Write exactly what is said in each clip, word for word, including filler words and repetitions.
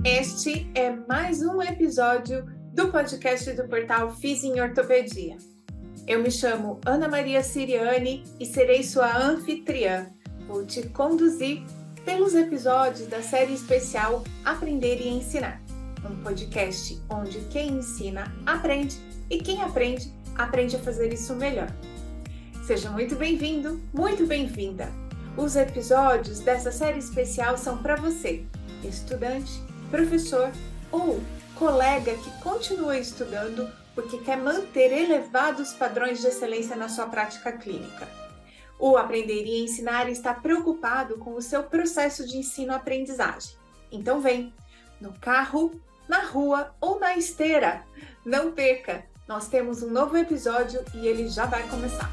Este é mais um episódio do podcast do portal Fiz em Ortopedia. Eu me chamo Ana Maria Siriani e serei sua anfitriã. Vou te conduzir pelos episódios da série especial Aprender e Ensinar, um podcast onde quem ensina aprende e quem aprende, aprende a fazer isso melhor. Seja muito bem-vindo, muito bem-vinda! Os episódios dessa série especial são para você, estudante, professor ou colega que continua estudando porque quer manter elevados padrões de excelência na sua prática clínica. O Aprender e Ensinar está preocupado com o seu processo de ensino-aprendizagem. Então vem, no carro, na rua ou na esteira. Não perca, nós temos um novo episódio e ele já vai começar.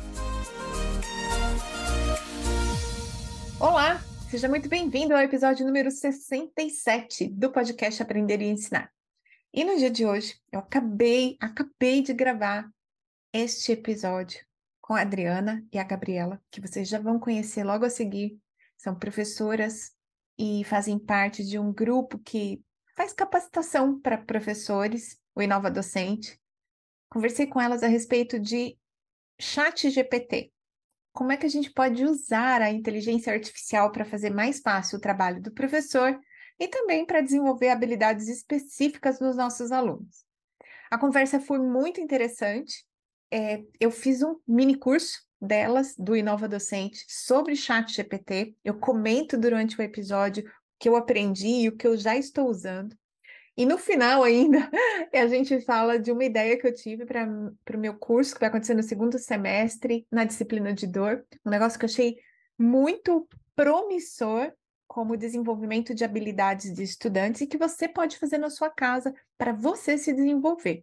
Olá, seja muito bem-vindo ao episódio número sessenta e sete do podcast Aprender e Ensinar. E no dia de hoje, eu acabei, acabei de gravar este episódio com a Adriana e a Gabriela, que vocês já vão conhecer logo a seguir. São professoras e fazem parte de um grupo que faz capacitação para professores, o Inova Docente. Conversei com elas a respeito de Chat G P T. Como é que a gente pode usar a inteligência artificial para fazer mais fácil o trabalho do professor e também para desenvolver habilidades específicas dos nossos alunos. A conversa foi muito interessante. É, eu fiz um mini curso delas, do Inova Docente, sobre Chat G P T. Eu comento durante o episódio o que eu aprendi e o que eu já estou usando. E no final ainda, a gente fala de uma ideia que eu tive para o meu curso, que vai acontecer no segundo semestre, na disciplina de dor. Um negócio que eu achei muito promissor como desenvolvimento de habilidades de estudantes e que você pode fazer na sua casa para você se desenvolver.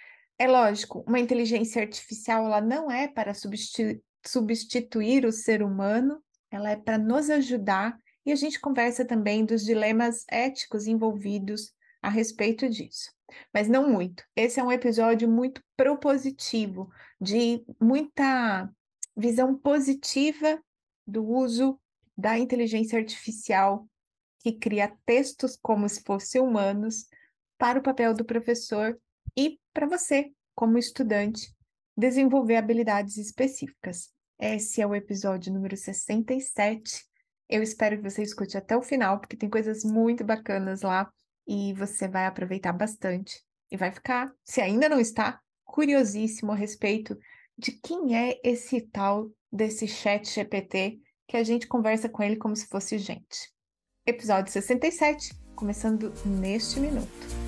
É lógico, uma inteligência artificial ela não é para substitu- substituir o ser humano, ela é para nos ajudar e a gente conversa também dos dilemas éticos envolvidos a respeito disso, mas não muito. Esse é um episódio muito propositivo, de muita visão positiva do uso da inteligência artificial que cria textos como se fossem humanos para o papel do professor e para você, como estudante, desenvolver habilidades específicas. Esse é o episódio número sessenta e sete. Eu espero que você escute até o final, porque tem coisas muito bacanas lá e você vai aproveitar bastante e vai ficar, se ainda não está, curiosíssimo a respeito de quem é esse tal desse chat G P T que a gente conversa com ele como se fosse gente. Episódio sessenta e sete, começando neste minuto.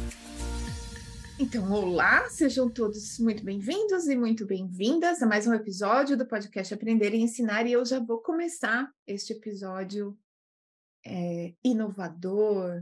Então, olá, sejam todos muito bem-vindos e muito bem-vindas a mais um episódio do podcast Aprender e Ensinar, e eu já vou começar este episódio é, inovador,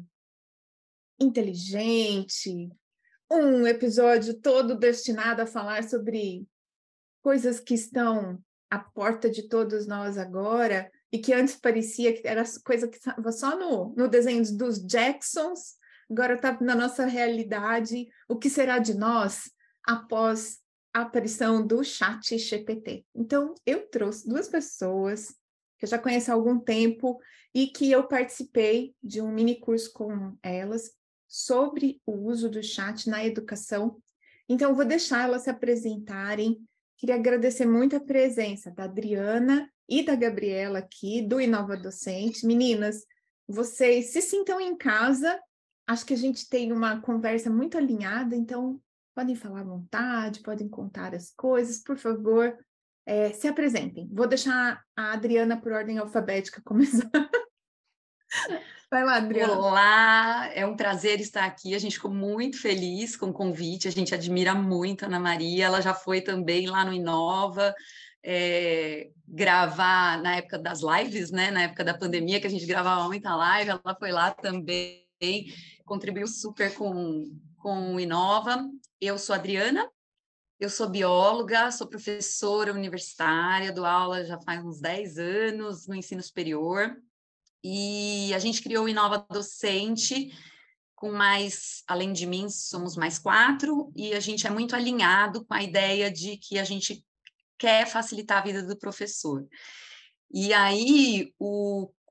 inteligente, um episódio todo destinado a falar sobre coisas que estão à porta de todos nós agora e que antes parecia que era coisa que estava só no, no desenho dos Jacksons, agora está na nossa realidade. O que será de nós após a aparição do Chat G P T? Então, eu trouxe duas pessoas que eu já conheço há algum tempo e que eu participei de um mini curso com elas sobre o uso do chat na educação. Então, eu vou deixar elas se apresentarem. Queria agradecer muito a presença da Adriana e da Gabriela aqui, do Inova Docente. Meninas, vocês se sintam em casa. Acho que a gente tem uma conversa muito alinhada, então podem falar à vontade, podem contar as coisas, por favor, é, se apresentem. Vou deixar a Adriana por ordem alfabética começar. Vai lá, Adriana. Olá, é um prazer estar aqui. A gente ficou muito feliz com o convite. A gente admira muito a Ana Maria. Ela já foi também lá no Inova é, gravar na época das lives, né? Na época da pandemia, que a gente gravava muita live. Ela foi lá também, contribuiu super com, com o Inova. Eu sou a Adriana. Eu sou bióloga, sou professora universitária, dou aula já faz uns dez anos no ensino superior. E a gente criou o Inova Docente com mais, além de mim, somos mais quatro, e a gente é muito alinhado com a ideia de que a gente quer facilitar a vida do professor. E aí, o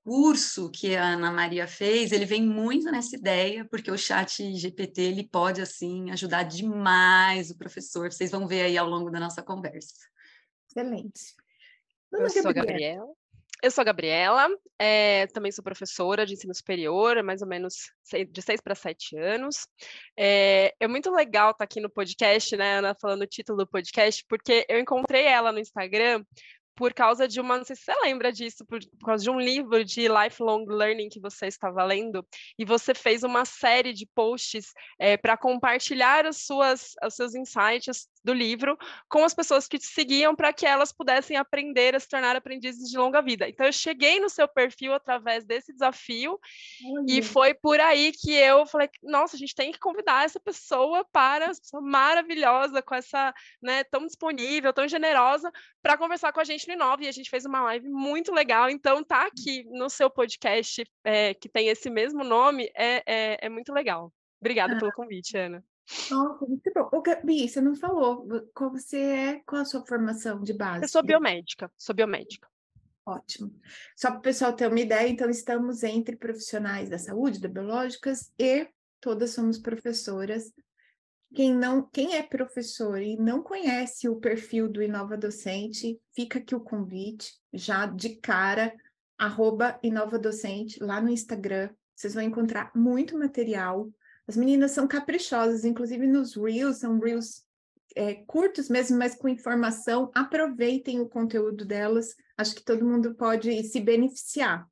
curso que a Ana Maria fez, ele vem muito nessa ideia, porque o chat G P T, ele pode, assim, ajudar demais o professor. Vocês vão ver aí ao longo da nossa conversa. Excelente. Eu Dona sou a Gabriela. Gabriela. Eu sou a Gabriela, é, também sou professora de ensino superior, mais ou menos sei- de seis para sete anos. É, é muito legal estar aqui no podcast, né, Ana, falando o título do podcast, porque eu encontrei ela no Instagram por causa de uma, não sei se você lembra disso, por, por causa de um livro de lifelong learning que você estava lendo, e você fez uma série de posts é, para compartilhar as suas, os seus insights do livro com as pessoas que te seguiam para que elas pudessem aprender a se tornar aprendizes de longa vida. Então, eu cheguei no seu perfil através desse desafio Olha. e foi por aí que eu falei, nossa, a gente tem que convidar essa pessoa para, essa pessoa maravilhosa, com essa, né, tão disponível, tão generosa, para conversar com a gente no Inova, e a gente fez uma live muito legal, então tá aqui no seu podcast, é, que tem esse mesmo nome, é, é, é muito legal. Obrigada Ah. pelo convite, Ana. Nossa, muito bom. Ô, Gabi, você não falou qual você é, qual a sua formação de base? Eu sou biomédica, sou biomédica. Ótimo. Só para o pessoal ter uma ideia, então estamos entre profissionais da saúde, da biológicas, e todas somos professoras. Quem não, quem é professor e não conhece o perfil do Inova Docente, fica aqui o convite, já de cara, arroba Inova Docente, lá no Instagram. Vocês vão encontrar muito material. As meninas são caprichosas, inclusive nos Reels, são Reels é, curtos mesmo, mas com informação. Aproveitem o conteúdo delas, acho que todo mundo pode se beneficiar.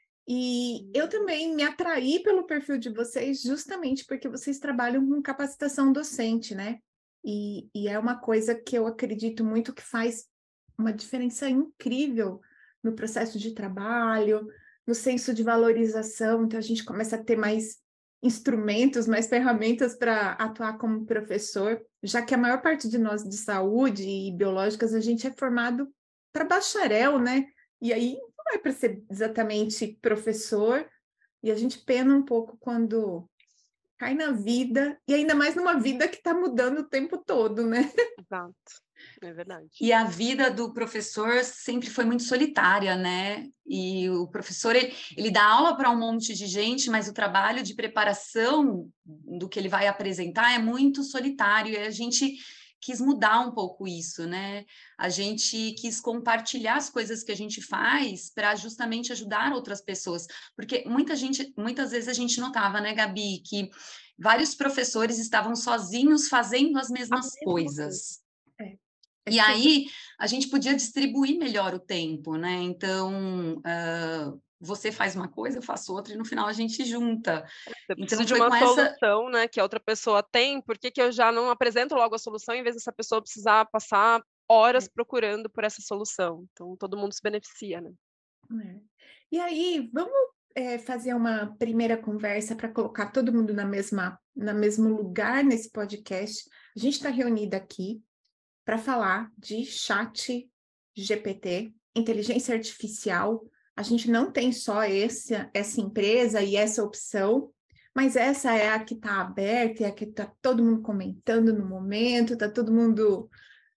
E eu também me atraí pelo perfil de vocês justamente porque vocês trabalham com capacitação docente, né? E, e é uma coisa que eu acredito muito que faz uma diferença incrível no processo de trabalho, no senso de valorização. Então, a gente começa a ter mais instrumentos, mais ferramentas para atuar como professor, já que a maior parte de nós de saúde e biológicas, a gente é formado para bacharel, né? E aí não é para ser exatamente professor, e a gente pena um pouco quando cai na vida, e ainda mais numa vida que está mudando o tempo todo, né? Exato, é verdade. E a vida do professor sempre foi muito solitária, né? E o professor, ele, ele dá aula para um monte de gente, mas o trabalho de preparação do que ele vai apresentar é muito solitário, e a gente quis mudar um pouco isso, né? A gente quis compartilhar as coisas que a gente faz para justamente ajudar outras pessoas, porque muita gente, muitas vezes a gente notava, né, Gabi, que vários professores estavam sozinhos fazendo as mesmas coisas. É. E aí, a gente podia distribuir melhor o tempo, né? Então, uh, você faz uma coisa, eu faço outra, e no final a gente junta. Eu preciso Então, de foi uma com essa... solução, né, que a outra pessoa tem, por que que eu já não apresento logo a solução, em vez dessa pessoa precisar passar horas procurando por essa solução? Então, todo mundo se beneficia, né? É. E aí, vamos é, fazer uma primeira conversa para colocar todo mundo na mesma, na mesmo lugar nesse podcast. A gente está reunida aqui para falar de chat G P T, inteligência artificial. A gente não tem só esse, essa empresa e essa opção, mas essa é a que está aberta, é a que está todo mundo comentando no momento, está todo mundo,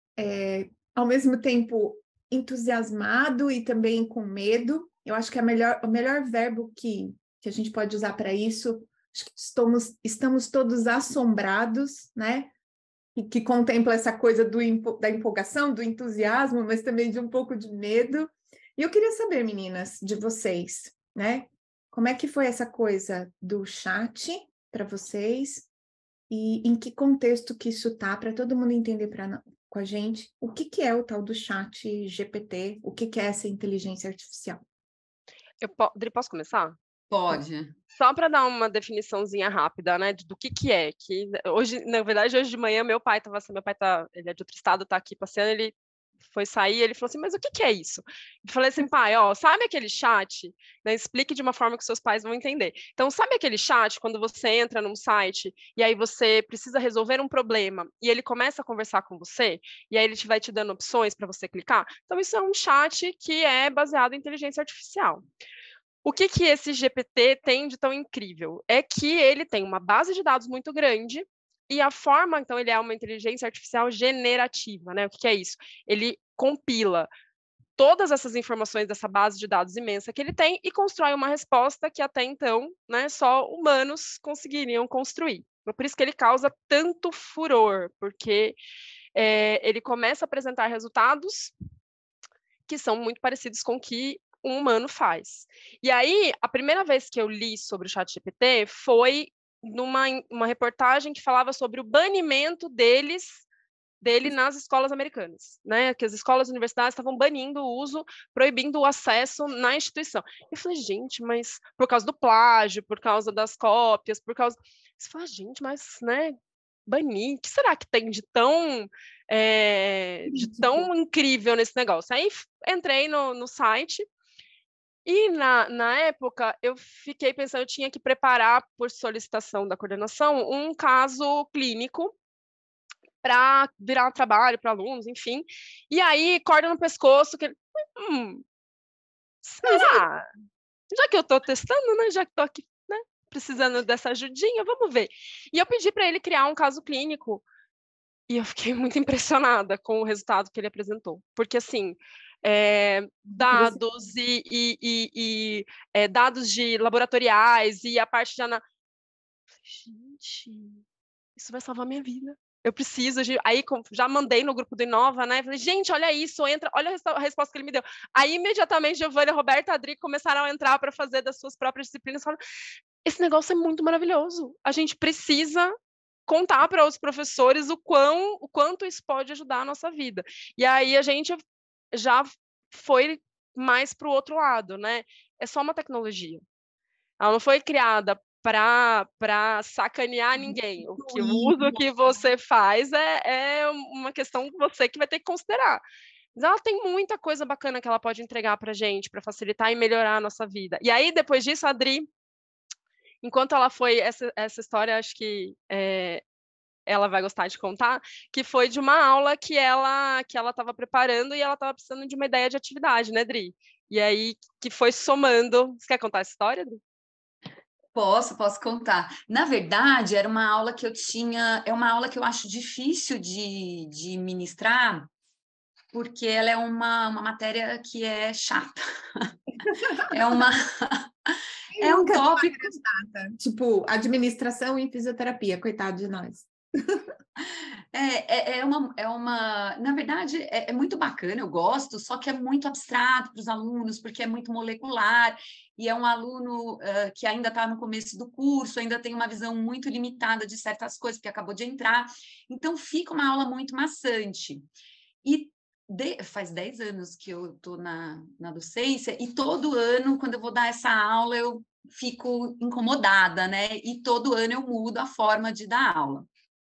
é, ao mesmo tempo, entusiasmado e também com medo. Eu acho que é a melhor, o melhor verbo que, que a gente pode usar para isso, acho que estamos, estamos todos assombrados, né? E que contempla essa coisa do, da empolgação, do entusiasmo, mas também de um pouco de medo. E eu queria saber, meninas, de vocês, né? Como é que foi essa coisa do chat para vocês e em que contexto que isso tá, para todo mundo entender pra, com a gente o que, que é o tal do chat G P T, o que, que é essa inteligência artificial. Eu po- Dri, posso começar? Pode. Só para dar uma definiçãozinha rápida, né, do que que é, que hoje, na verdade, hoje de manhã meu pai estava assim, meu pai tá, ele é de outro estado, tá aqui passeando, ele foi sair, ele falou assim, mas o que que é isso? Eu falei assim, pai, ó, sabe aquele chat? Né, explique de uma forma que seus pais vão entender. Então, sabe aquele chat quando você entra num site e aí você precisa resolver um problema e ele começa a conversar com você e aí ele te vai te dando opções para você clicar? Então, isso é um chat que é baseado em inteligência artificial. O que que esse G P T tem de tão incrível? É que ele tem uma base de dados muito grande e a forma, então, ele é uma inteligência artificial generativa, né? O que que é isso? Ele compila todas essas informações dessa base de dados imensa que ele tem e constrói uma resposta que até então, né, só humanos conseguiriam construir. Por isso que ele causa tanto furor, porque é, ele começa a apresentar resultados que são muito parecidos com o que um humano faz. E aí, a primeira vez que eu li sobre o ChatGPT foi numa uma reportagem que falava sobre o banimento deles dele nas escolas americanas, né? Que as escolas e universidades estavam banindo o uso, proibindo o acesso na instituição. Eu falei, gente, mas por causa do plágio, por causa das cópias, por causa... Você fala, gente, mas, né, banir, o que será que tem de tão, é, de tão incrível nesse negócio? Aí entrei no, no site e, na, na época, eu fiquei pensando, eu tinha que preparar, por solicitação da coordenação, um caso clínico para virar um trabalho para alunos, enfim. E aí, corda no pescoço, que hum, será? Já que eu estou testando, né? Já que estou aqui, né, precisando dessa ajudinha, vamos ver. E eu pedi para ele criar um caso clínico e eu fiquei muito impressionada com o resultado que ele apresentou. Porque, assim, é, dados e, e, e, e é, dados de laboratoriais e a parte de análise. Gente, isso vai salvar minha vida. Eu preciso, aí já mandei no grupo do Inova, né? Falei, gente, olha isso, entra, olha a resposta que ele me deu. Aí, imediatamente, Giovana, Roberta e Adri começaram a entrar para fazer das suas próprias disciplinas. Falaram, esse negócio é muito maravilhoso. A gente precisa contar para os professores o, quão, o quanto isso pode ajudar a nossa vida. E aí, a gente já foi mais para o outro lado, né? É só uma tecnologia. Ela não foi criada para sacanear ninguém. O, que, o uso que você faz é, é uma questão que você que vai ter que considerar. Mas ela tem muita coisa bacana que ela pode entregar para a gente, para facilitar e melhorar a nossa vida. E aí, depois disso, a Adri, enquanto ela foi, essa, essa história, acho que é, ela vai gostar de contar, que foi de uma aula que ela que ela estava preparando e ela estava precisando de uma ideia de atividade, né, Adri? E aí, que foi somando... Você quer contar essa história, Adri? Posso, posso contar. Na verdade, era uma aula que eu tinha, é uma aula que eu acho difícil de, de ministrar, porque ela é uma, uma matéria que é chata. É uma é um tópico chata, tipo administração e fisioterapia, coitado de nós. É, é, é, uma, é uma, na verdade, é, é muito bacana, eu gosto, só que é muito abstrato para os alunos, porque é muito molecular, e é um aluno uh, que ainda está no começo do curso, ainda tem uma visão muito limitada de certas coisas, porque acabou de entrar, então fica uma aula muito maçante. E de, faz dez anos que eu estou na, na docência, e todo ano, quando eu vou dar essa aula, eu fico incomodada, né? E todo ano eu mudo a forma de dar aula.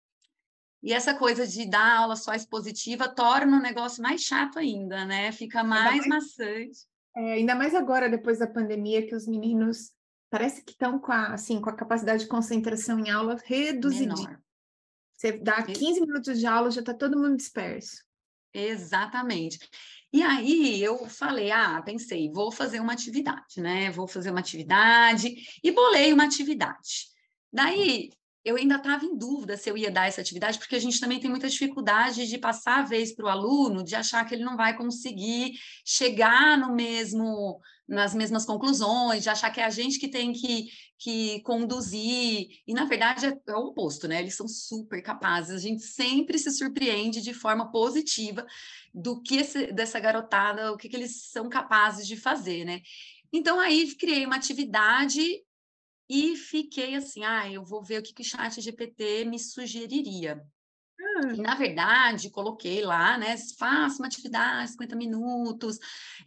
E essa coisa de dar aula só expositiva torna o negócio mais chato ainda, né? Fica mais, mais maçante. É, ainda mais agora, depois da pandemia, que os meninos parece que estão com a, assim, com a capacidade de concentração em aula reduzidinha. Você dá quinze minutos de aula, já está todo mundo disperso. Exatamente. E aí eu falei, ah, pensei, vou fazer uma atividade, né? Vou fazer uma atividade e bolei uma atividade. Daí eu ainda estava em dúvida se eu ia dar essa atividade, porque a gente também tem muita dificuldade de passar a vez para o aluno, de achar que ele não vai conseguir chegar no mesmo, nas mesmas conclusões, de achar que é a gente que tem que, que conduzir, e na verdade é, é o oposto, né? Eles são super capazes, a gente sempre se surpreende de forma positiva do que esse, dessa garotada, o que, que eles são capazes de fazer, né? Então aí criei uma atividade e fiquei assim, ah, eu vou ver o que, que o ChatGPT me sugeriria. Hum. E, na verdade, coloquei lá, né, faça uma atividade, cinquenta minutos,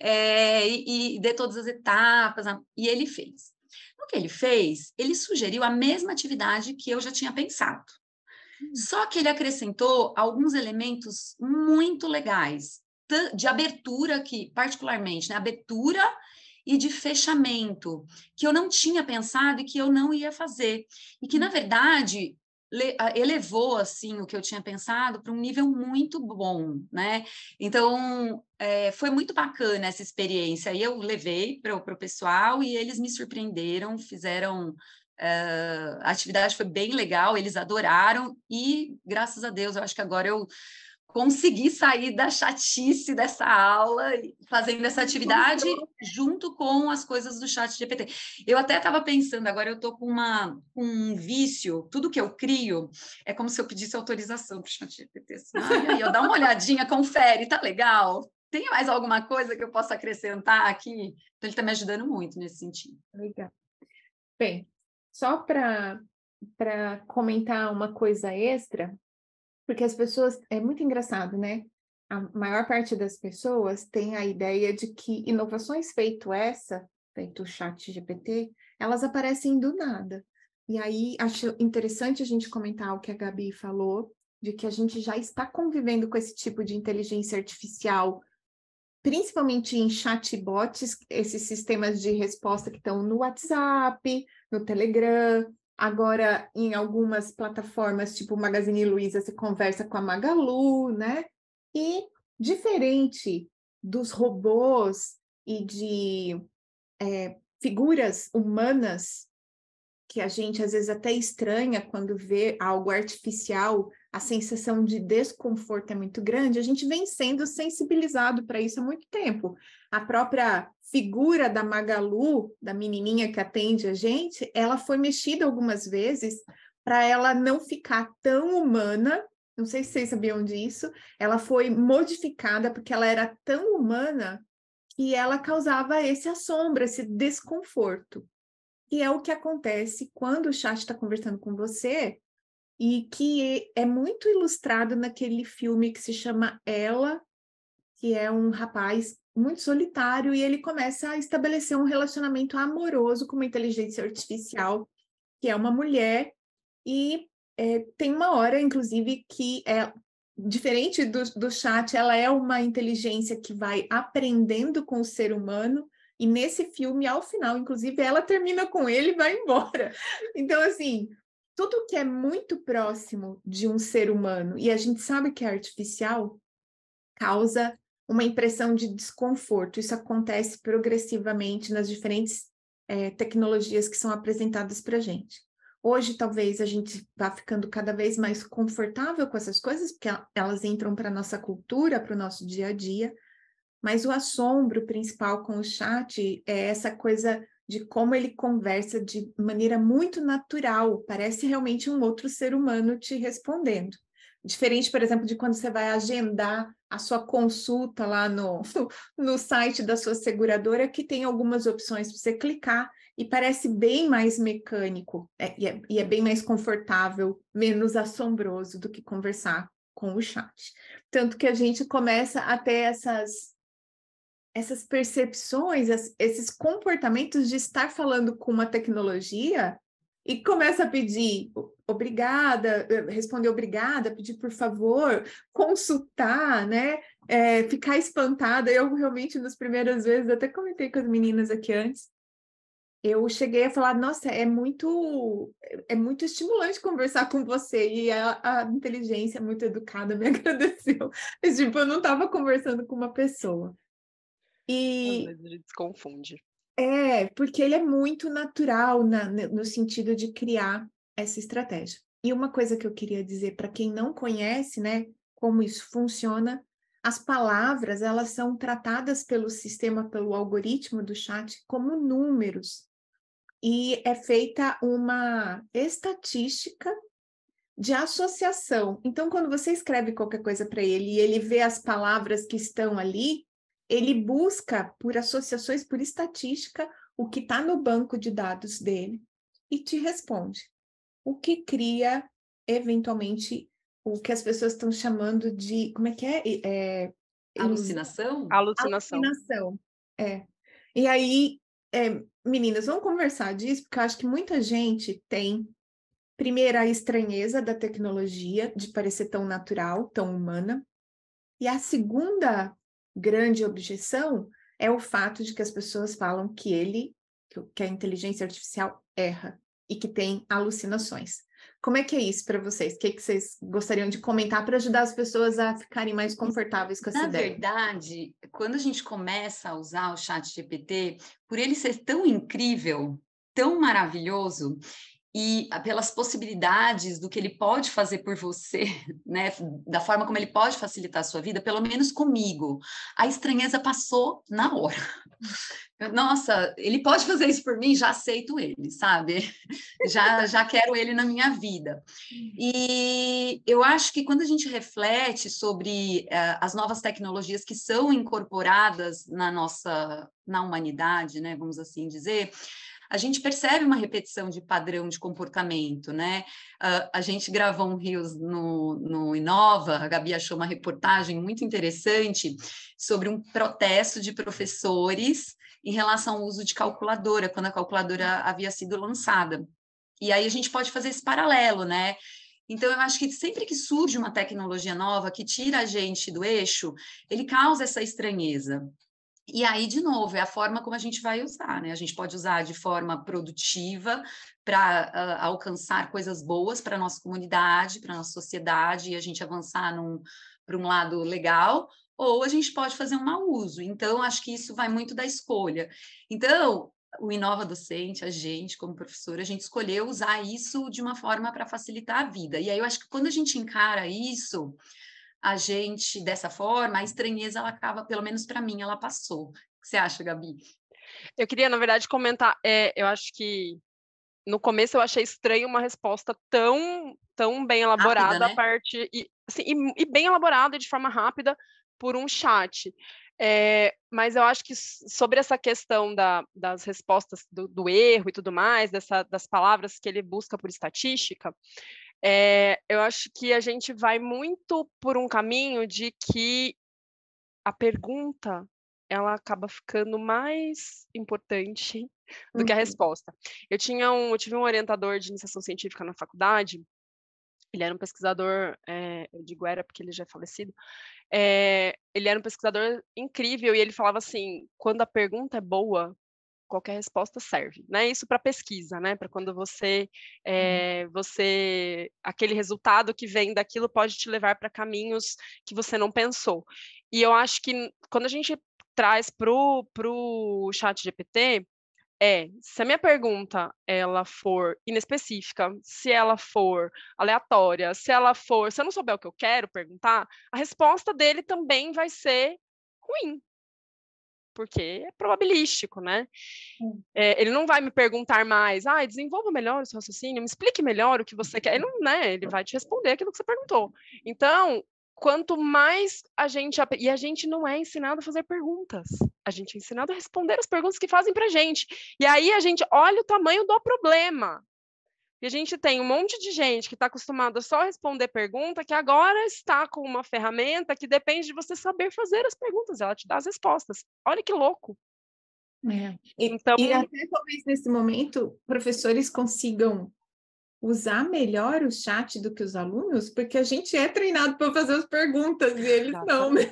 é, e, e dê todas as etapas, e ele fez. No que ele fez, ele sugeriu a mesma atividade que eu já tinha pensado. Hum. Só que ele acrescentou alguns elementos muito legais, de abertura aqui, particularmente, né, abertura e de fechamento, que eu não tinha pensado e que eu não ia fazer. E que, na verdade, elevou, assim, o que eu tinha pensado para um nível muito bom, né? Então, é, foi muito bacana essa experiência. E eu levei para o pessoal e eles me surpreenderam, fizeram... Uh, a atividade foi bem legal, eles adoraram e, graças a Deus, eu acho que agora eu consegui sair da chatice dessa aula, fazendo essa atividade junto com as coisas do chat G P T. Eu até estava pensando, agora eu estou com, uma, com um vício, tudo que eu crio é como se eu pedisse autorização para o chat G P T. Assim, ai, aí, ó, dá uma olhadinha, confere, tá legal? Tem mais alguma coisa que eu possa acrescentar aqui? Então, ele está me ajudando muito nesse sentido. Legal. Bem, só para para comentar uma coisa extra, porque as pessoas, é muito engraçado, né? A maior parte das pessoas tem a ideia de que inovações feito essa, feito o chat G P T, elas aparecem do nada. E aí, acho interessante a gente comentar o que a Gabi falou, de que a gente já está convivendo com esse tipo de inteligência artificial, principalmente em chatbots, esses sistemas de resposta que estão no WhatsApp, no Telegram. Agora, em algumas plataformas, tipo Magazine Luiza, você conversa com a Magalu, né? E, diferente dos robôs e de é, figuras humanas, que a gente às vezes até estranha quando vê algo artificial, a sensação de desconforto é muito grande, a gente vem sendo sensibilizado para isso há muito tempo. A própria figura da Magalu, da menininha que atende a gente, ela foi mexida algumas vezes para ela não ficar tão humana, não sei se vocês sabiam disso, ela foi modificada porque ela era tão humana que ela causava esse assombro, esse desconforto. Que é o que acontece quando o chat está conversando com você e que é muito ilustrado naquele filme que se chama Ela, que é um rapaz muito solitário e ele começa a estabelecer um relacionamento amoroso com uma inteligência artificial, que é uma mulher, e é, tem uma hora, inclusive, que é diferente do, do chat, ela é uma inteligência que vai aprendendo com o ser humano. E nesse filme, ao final, inclusive, ela termina com ele e vai embora. Então, assim, tudo que é muito próximo de um ser humano, e a gente sabe que é artificial, causa uma impressão de desconforto. Isso acontece progressivamente nas diferentes é, tecnologias que são apresentadas para a gente. Hoje, talvez, a gente vá ficando cada vez mais confortável com essas coisas, porque elas entram para a nossa cultura, para o nosso dia a dia. Mas o assombro principal com o chat é essa coisa de como ele conversa de maneira muito natural, parece realmente um outro ser humano te respondendo. Diferente, por exemplo, de quando você vai agendar a sua consulta lá no, no site da sua seguradora, que tem algumas opções para você clicar e parece bem mais mecânico, é, e, é, e é bem mais confortável, menos assombroso do que conversar com o chat. Tanto que a gente começa a ter essas... essas percepções, esses comportamentos de estar falando com uma tecnologia e começa a pedir obrigada, responder obrigada, pedir por favor, consultar, né? É, ficar espantada. Eu realmente, nas primeiras vezes, até comentei com as meninas aqui antes, eu cheguei a falar, nossa, é muito, é muito estimulante conversar com você, e a, a inteligência muito educada me agradeceu. Mas, tipo, eu não estava conversando com uma pessoa. E... às vezes a gente se confunde. É, porque ele é muito natural na, no sentido de criar essa estratégia. E uma coisa que eu queria dizer para quem não conhece, né, como isso funciona, as palavras, elas são tratadas pelo sistema, pelo algoritmo do chat, como números. E é feita uma estatística de associação. Então, quando você escreve qualquer coisa para ele e ele vê as palavras que estão ali, ele busca por associações, por estatística, o que está no banco de dados dele e te responde. O que cria, eventualmente, o que as pessoas estão chamando de... Como é que é? é Alucinação? Alucinação. Alucinação, é. E aí, é, meninas, vamos conversar disso, porque eu acho que muita gente tem, primeiro, a estranheza da tecnologia, de parecer tão natural, tão humana, e a segunda grande objeção é o fato de que as pessoas falam que ele, que a inteligência artificial erra e que tem alucinações. Como é que é isso para vocês? O que, que vocês gostariam de comentar para ajudar as pessoas a ficarem mais confortáveis com essa Na ideia? verdade, quando a gente começa a usar o chat G P T, por ele ser tão incrível, tão maravilhoso, e pelas possibilidades do que ele pode fazer por você, né, da forma como ele pode facilitar a sua vida, pelo menos comigo, a estranheza passou na hora. Eu, nossa, ele pode fazer isso por mim, já aceito ele, sabe? Já, já quero ele na minha vida. E eu acho que quando a gente reflete sobre uh, as novas tecnologias que são incorporadas na nossa, na humanidade, né, vamos assim dizer, a gente percebe uma repetição de padrão de comportamento, né? Uh, a gente gravou um Reels no, no Inova, a Gabi achou uma reportagem muito interessante sobre um protesto de professores em relação ao uso de calculadora, quando a calculadora havia sido lançada. E aí a gente pode fazer esse paralelo, né? Então, eu acho que sempre que surge uma tecnologia nova que tira a gente do eixo, ele causa essa estranheza. E aí, de novo, é a forma como a gente vai usar, né? A gente pode usar de forma produtiva para uh, alcançar coisas boas para a nossa comunidade, para a nossa sociedade, e a gente avançar para um lado legal, ou a gente pode fazer um mau uso. Então, acho que isso vai muito da escolha. Então, o Inova Docente, a gente, como professora, a gente escolheu usar isso de uma forma para facilitar a vida. E aí, eu acho que quando a gente encara isso, a gente, dessa forma, a estranheza, ela acaba, pelo menos para mim, ela passou. O que você acha, Gabi? Eu queria, na verdade, comentar, é, eu acho que no começo eu achei estranho uma resposta tão, tão bem elaborada, rápida, né? A parte, e, assim, e, e bem elaborada e de forma rápida por um chat. É, mas eu acho que sobre essa questão da, das respostas do, do erro e tudo mais, dessa, das palavras que ele busca por estatística, é, eu acho que a gente vai muito por um caminho de que a pergunta ela acaba ficando mais importante do que a resposta. Eu, tinha um, eu tive um orientador de iniciação científica na faculdade, ele era um pesquisador, é, eu digo era porque ele já é falecido, é, ele era um pesquisador incrível e ele falava assim, quando a pergunta é boa, qualquer resposta serve, né? Isso para pesquisa, né? Para quando você, é, você, aquele resultado que vem daquilo pode te levar para caminhos que você não pensou. E eu acho que quando a gente traz pro pro ChatGPT, é, se a minha pergunta ela for inespecífica, se ela for aleatória, se ela for, se eu não souber o que eu quero perguntar, a resposta dele também vai ser ruim. Porque é probabilístico, né? Hum. É, ele não vai me perguntar mais, ah, desenvolva melhor o seu raciocínio, me explique melhor o que você quer. Ele não, né? Ele vai te responder aquilo que você perguntou. Então, quanto mais a gente... E a gente não é ensinado a fazer perguntas. A gente é ensinado a responder as perguntas que fazem pra gente. E aí a gente olha o tamanho do problema. E a gente tem um monte de gente que está acostumada só a responder pergunta, que agora está com uma ferramenta que depende de você saber fazer as perguntas, ela te dá as respostas. Olha que louco. É. E, então... e até talvez nesse momento, professores consigam usar melhor o chat do que os alunos, porque a gente é treinado para fazer as perguntas e eles Exatamente. Não, né?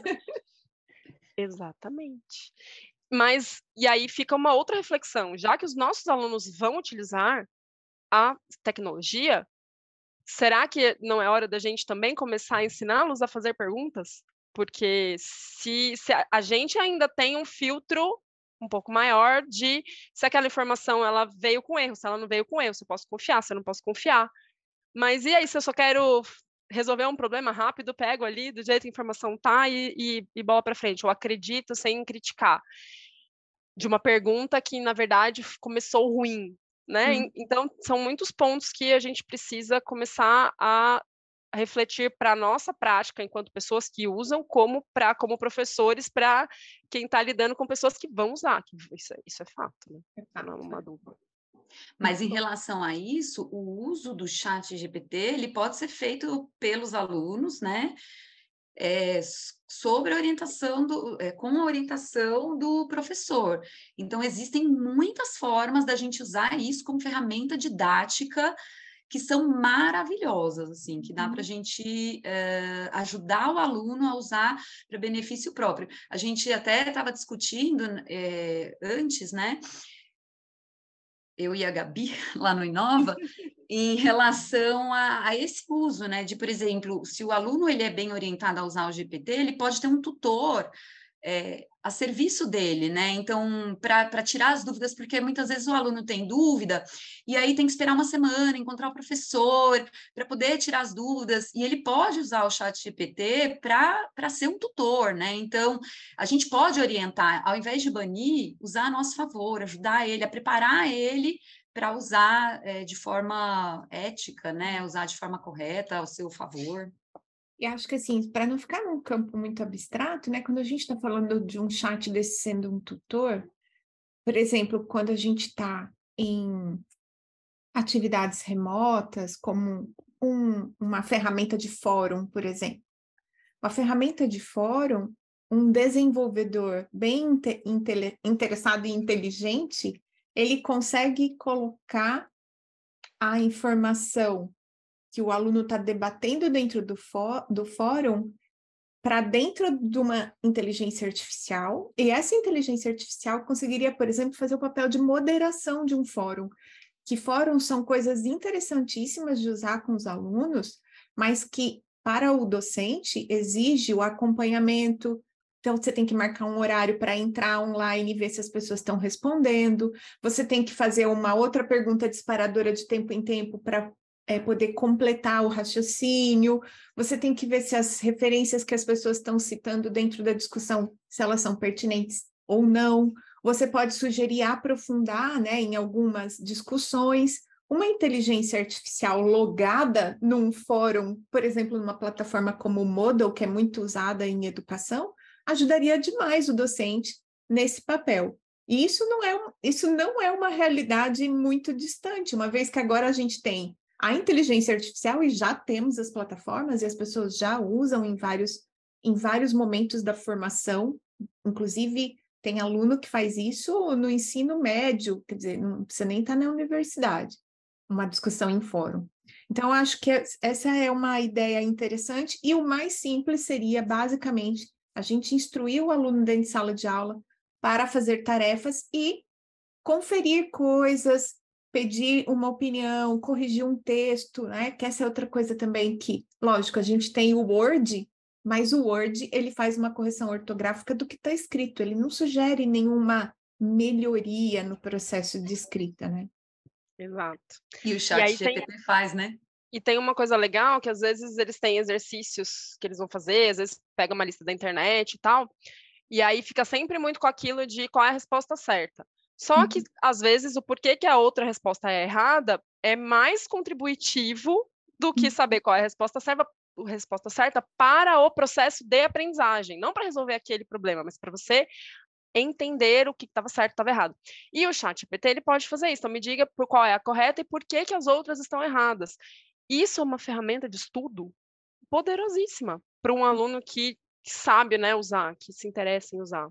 Exatamente. Mas, e aí fica uma outra reflexão, já que os nossos alunos vão utilizar a tecnologia, será que não é hora da gente também começar a ensiná-los a fazer perguntas? Porque se, se a, a gente ainda tem um filtro um pouco maior de se aquela informação ela veio com erro, se ela não veio com erro, se eu posso confiar, se eu não posso confiar. Mas e aí, se eu só quero resolver um problema rápido, pego ali do jeito que a informação tá e, e, e bola para frente, eu acredito sem criticar. De uma pergunta que, na verdade, começou ruim. Né? Hum. Então, são muitos pontos que a gente precisa começar a refletir para a nossa prática enquanto pessoas que usam, como, pra, como professores, para quem está lidando com pessoas que vão usar. Isso é, isso é fato, né? É fato. Não é uma dúvida. Mas em relação a isso, o uso do chat G P T, ele pode ser feito pelos alunos, né? É, sobre a orientação, do, é, com a orientação do professor. Então, existem muitas formas da gente usar isso como ferramenta didática que são maravilhosas, assim, que dá para a gente é, ajudar o aluno a usar para benefício próprio. A gente até estava discutindo é, antes, né? Eu e a Gabi, lá no Inova, em relação a, a esse uso, né? De, por exemplo, se o aluno ele é bem orientado a usar o G P T, ele pode ter um tutor é, a serviço dele, né? Então, para tirar as dúvidas, porque muitas vezes o aluno tem dúvida, e aí tem que esperar uma semana, encontrar o professor, para poder tirar as dúvidas, e ele pode usar o chat G P T para ser um tutor, né? Então, a gente pode orientar, ao invés de banir, usar a nosso favor, ajudar ele, a preparar ele para usar é, de forma ética, né? Usar de forma correta, ao seu favor. E acho que, assim, para não ficar num campo muito abstrato, né? Quando a gente está falando de um chat desse sendo um tutor, por exemplo, quando a gente está em atividades remotas, como um, uma ferramenta de fórum, por exemplo. Uma ferramenta de fórum, um desenvolvedor bem inte- intele- interessado e inteligente, ele consegue colocar a informação que o aluno está debatendo dentro do, fó- do fórum para dentro de uma inteligência artificial, e essa inteligência artificial conseguiria, por exemplo, fazer o papel de moderação de um fórum, que fóruns são coisas interessantíssimas de usar com os alunos, mas que, para o docente, exige o acompanhamento. Então, você tem que marcar um horário para entrar online e ver se as pessoas estão respondendo. Você tem que fazer uma outra pergunta disparadora de tempo em tempo para é, poder completar o raciocínio. Você tem que ver se as referências que as pessoas estão citando dentro da discussão, se elas são pertinentes ou não. Você pode sugerir aprofundar, né, em algumas discussões. Uma inteligência artificial logada num fórum, por exemplo, numa plataforma como o Moodle, que é muito usada em educação, ajudaria demais o docente nesse papel. E isso não é, isso não é uma realidade muito distante, uma vez que agora a gente tem a inteligência artificial e já temos as plataformas e as pessoas já usam em vários, em vários momentos da formação, inclusive tem aluno que faz isso no ensino médio, quer dizer, não precisa nem estar na universidade, uma discussão em fórum. Então, acho que essa é uma ideia interessante, e o mais simples seria, basicamente, a gente instruir o aluno dentro de sala de aula para fazer tarefas e conferir coisas, pedir uma opinião, corrigir um texto, né? Que essa é outra coisa também que, lógico, a gente tem o Word, mas o Word, ele faz uma correção ortográfica do que está escrito, ele não sugere nenhuma melhoria no processo de escrita, né? Exato. E o E chat aí G P T tem, faz, né? e tem uma coisa legal, que às vezes eles têm exercícios que eles vão fazer, às vezes pega uma lista da internet e tal, e aí fica sempre muito com aquilo de qual é a resposta certa. Só que, às vezes, o porquê que a outra resposta é errada é mais contributivo do que saber qual é a resposta certa, a resposta certa para o processo de aprendizagem. Não para resolver aquele problema, mas para você entender o que estava certo e estava errado. E o chat G P T, ele pode fazer isso. Então, me diga por qual é a correta e por que, que as outras estão erradas. Isso é uma ferramenta de estudo poderosíssima para um aluno que, que sabe, né, usar, que se interessa em usar.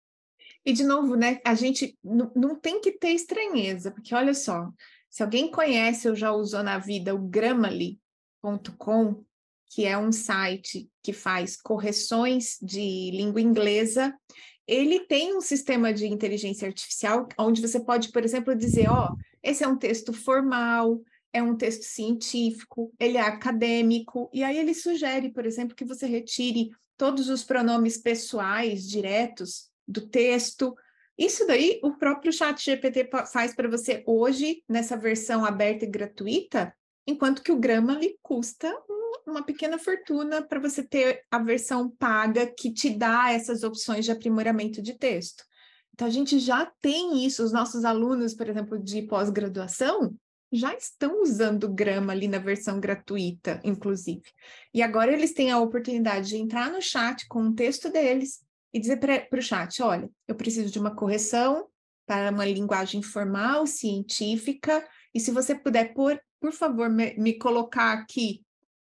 E, de novo, né, a gente não, não tem que ter estranheza, porque olha só, se alguém conhece ou já usou na vida o Grammarly ponto com, que é um site que faz correções de língua inglesa, ele tem um sistema de inteligência artificial onde você pode, por exemplo, dizer, ó, oh, esse é um texto formal, é um texto científico, ele é acadêmico, e aí ele sugere, por exemplo, que você retire todos os pronomes pessoais diretos do texto. Isso daí o próprio chat G P T faz para você hoje, nessa versão aberta e gratuita, enquanto que o Grammarly custa uma pequena fortuna para você ter a versão paga que te dá essas opções de aprimoramento de texto. Então, a gente já tem isso, os nossos alunos, por exemplo, de pós-graduação, já estão usando o Grammarly na versão gratuita, inclusive. E agora eles têm a oportunidade de entrar no chat com o texto deles e dizer para o chat, olha, eu preciso de uma correção para uma linguagem formal, científica, e se você puder, por, por favor, me, me colocar aqui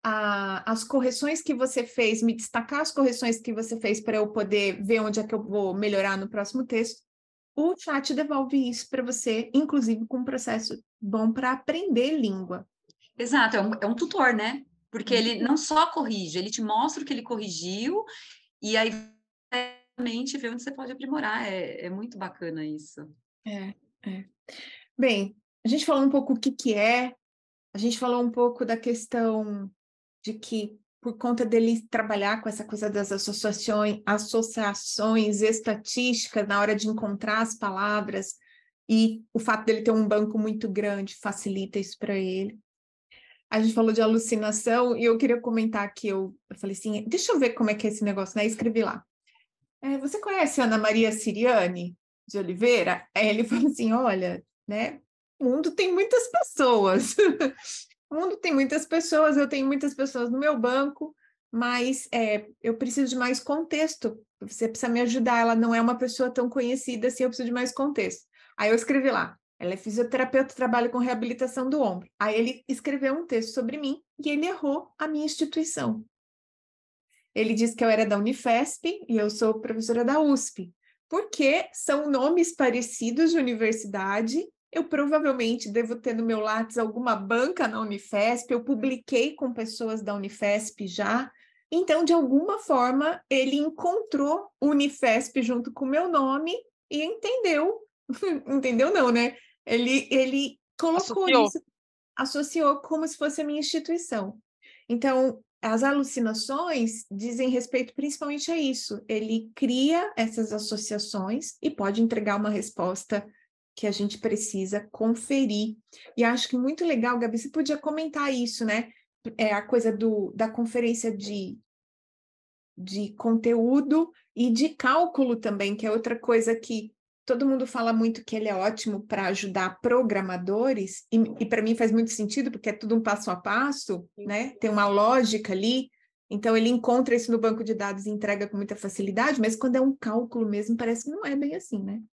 a, as correções que você fez, me destacar as correções que você fez para eu poder ver onde é que eu vou melhorar no próximo texto, o chat devolve isso para você, inclusive com um processo bom para aprender língua. Exato, é um, é um tutor, né? Porque ele não só corrige, ele te mostra o que ele corrigiu, e aí realmente vê onde você pode aprimorar. É, é muito bacana isso. É, é. Bem, a gente falou um pouco o que, que é, a gente falou um pouco da questão de que por conta dele trabalhar com essa coisa das associações, associações estatísticas na hora de encontrar as palavras, e o fato dele ter um banco muito grande facilita isso para ele. A gente falou de alucinação e eu queria comentar que eu, eu falei assim, deixa eu ver como é que é esse negócio, né? Escrevi lá. É, você conhece a Ana Maria Siriani de Oliveira? Aí ele falou assim, olha, né? O mundo tem muitas pessoas. O mundo tem muitas pessoas, eu tenho muitas pessoas no meu banco, mas é, eu preciso de mais contexto. Você precisa me ajudar, ela não é uma pessoa tão conhecida assim, eu preciso de mais contexto. Aí eu escrevi lá, ela é fisioterapeuta, trabalha com reabilitação do ombro. Aí ele escreveu um texto sobre mim e ele errou a minha instituição. Ele disse que eu era da Unifesp e eu sou professora da U S P, porque são nomes parecidos de universidade. Eu provavelmente devo ter no meu Lattes alguma banca na Unifesp, eu publiquei com pessoas da Unifesp já. Então, de alguma forma, ele encontrou Unifesp junto com o meu nome e entendeu. Entendeu não, né? Ele, ele colocou Associou. isso, associou como se fosse a minha instituição. Então, as alucinações dizem respeito principalmente a isso. Ele cria essas associações e pode entregar uma resposta que a gente precisa conferir. E acho que muito legal, Gabi, você podia comentar isso, né? É a coisa do, da conferência de, de conteúdo e de cálculo também, que é outra coisa que todo mundo fala muito que ele é ótimo para ajudar programadores, e, e para mim faz muito sentido, porque é tudo um passo a passo, né? Tem uma lógica ali, então ele encontra isso no banco de dados e entrega com muita facilidade, mas quando é um cálculo mesmo, parece que não é bem assim, né?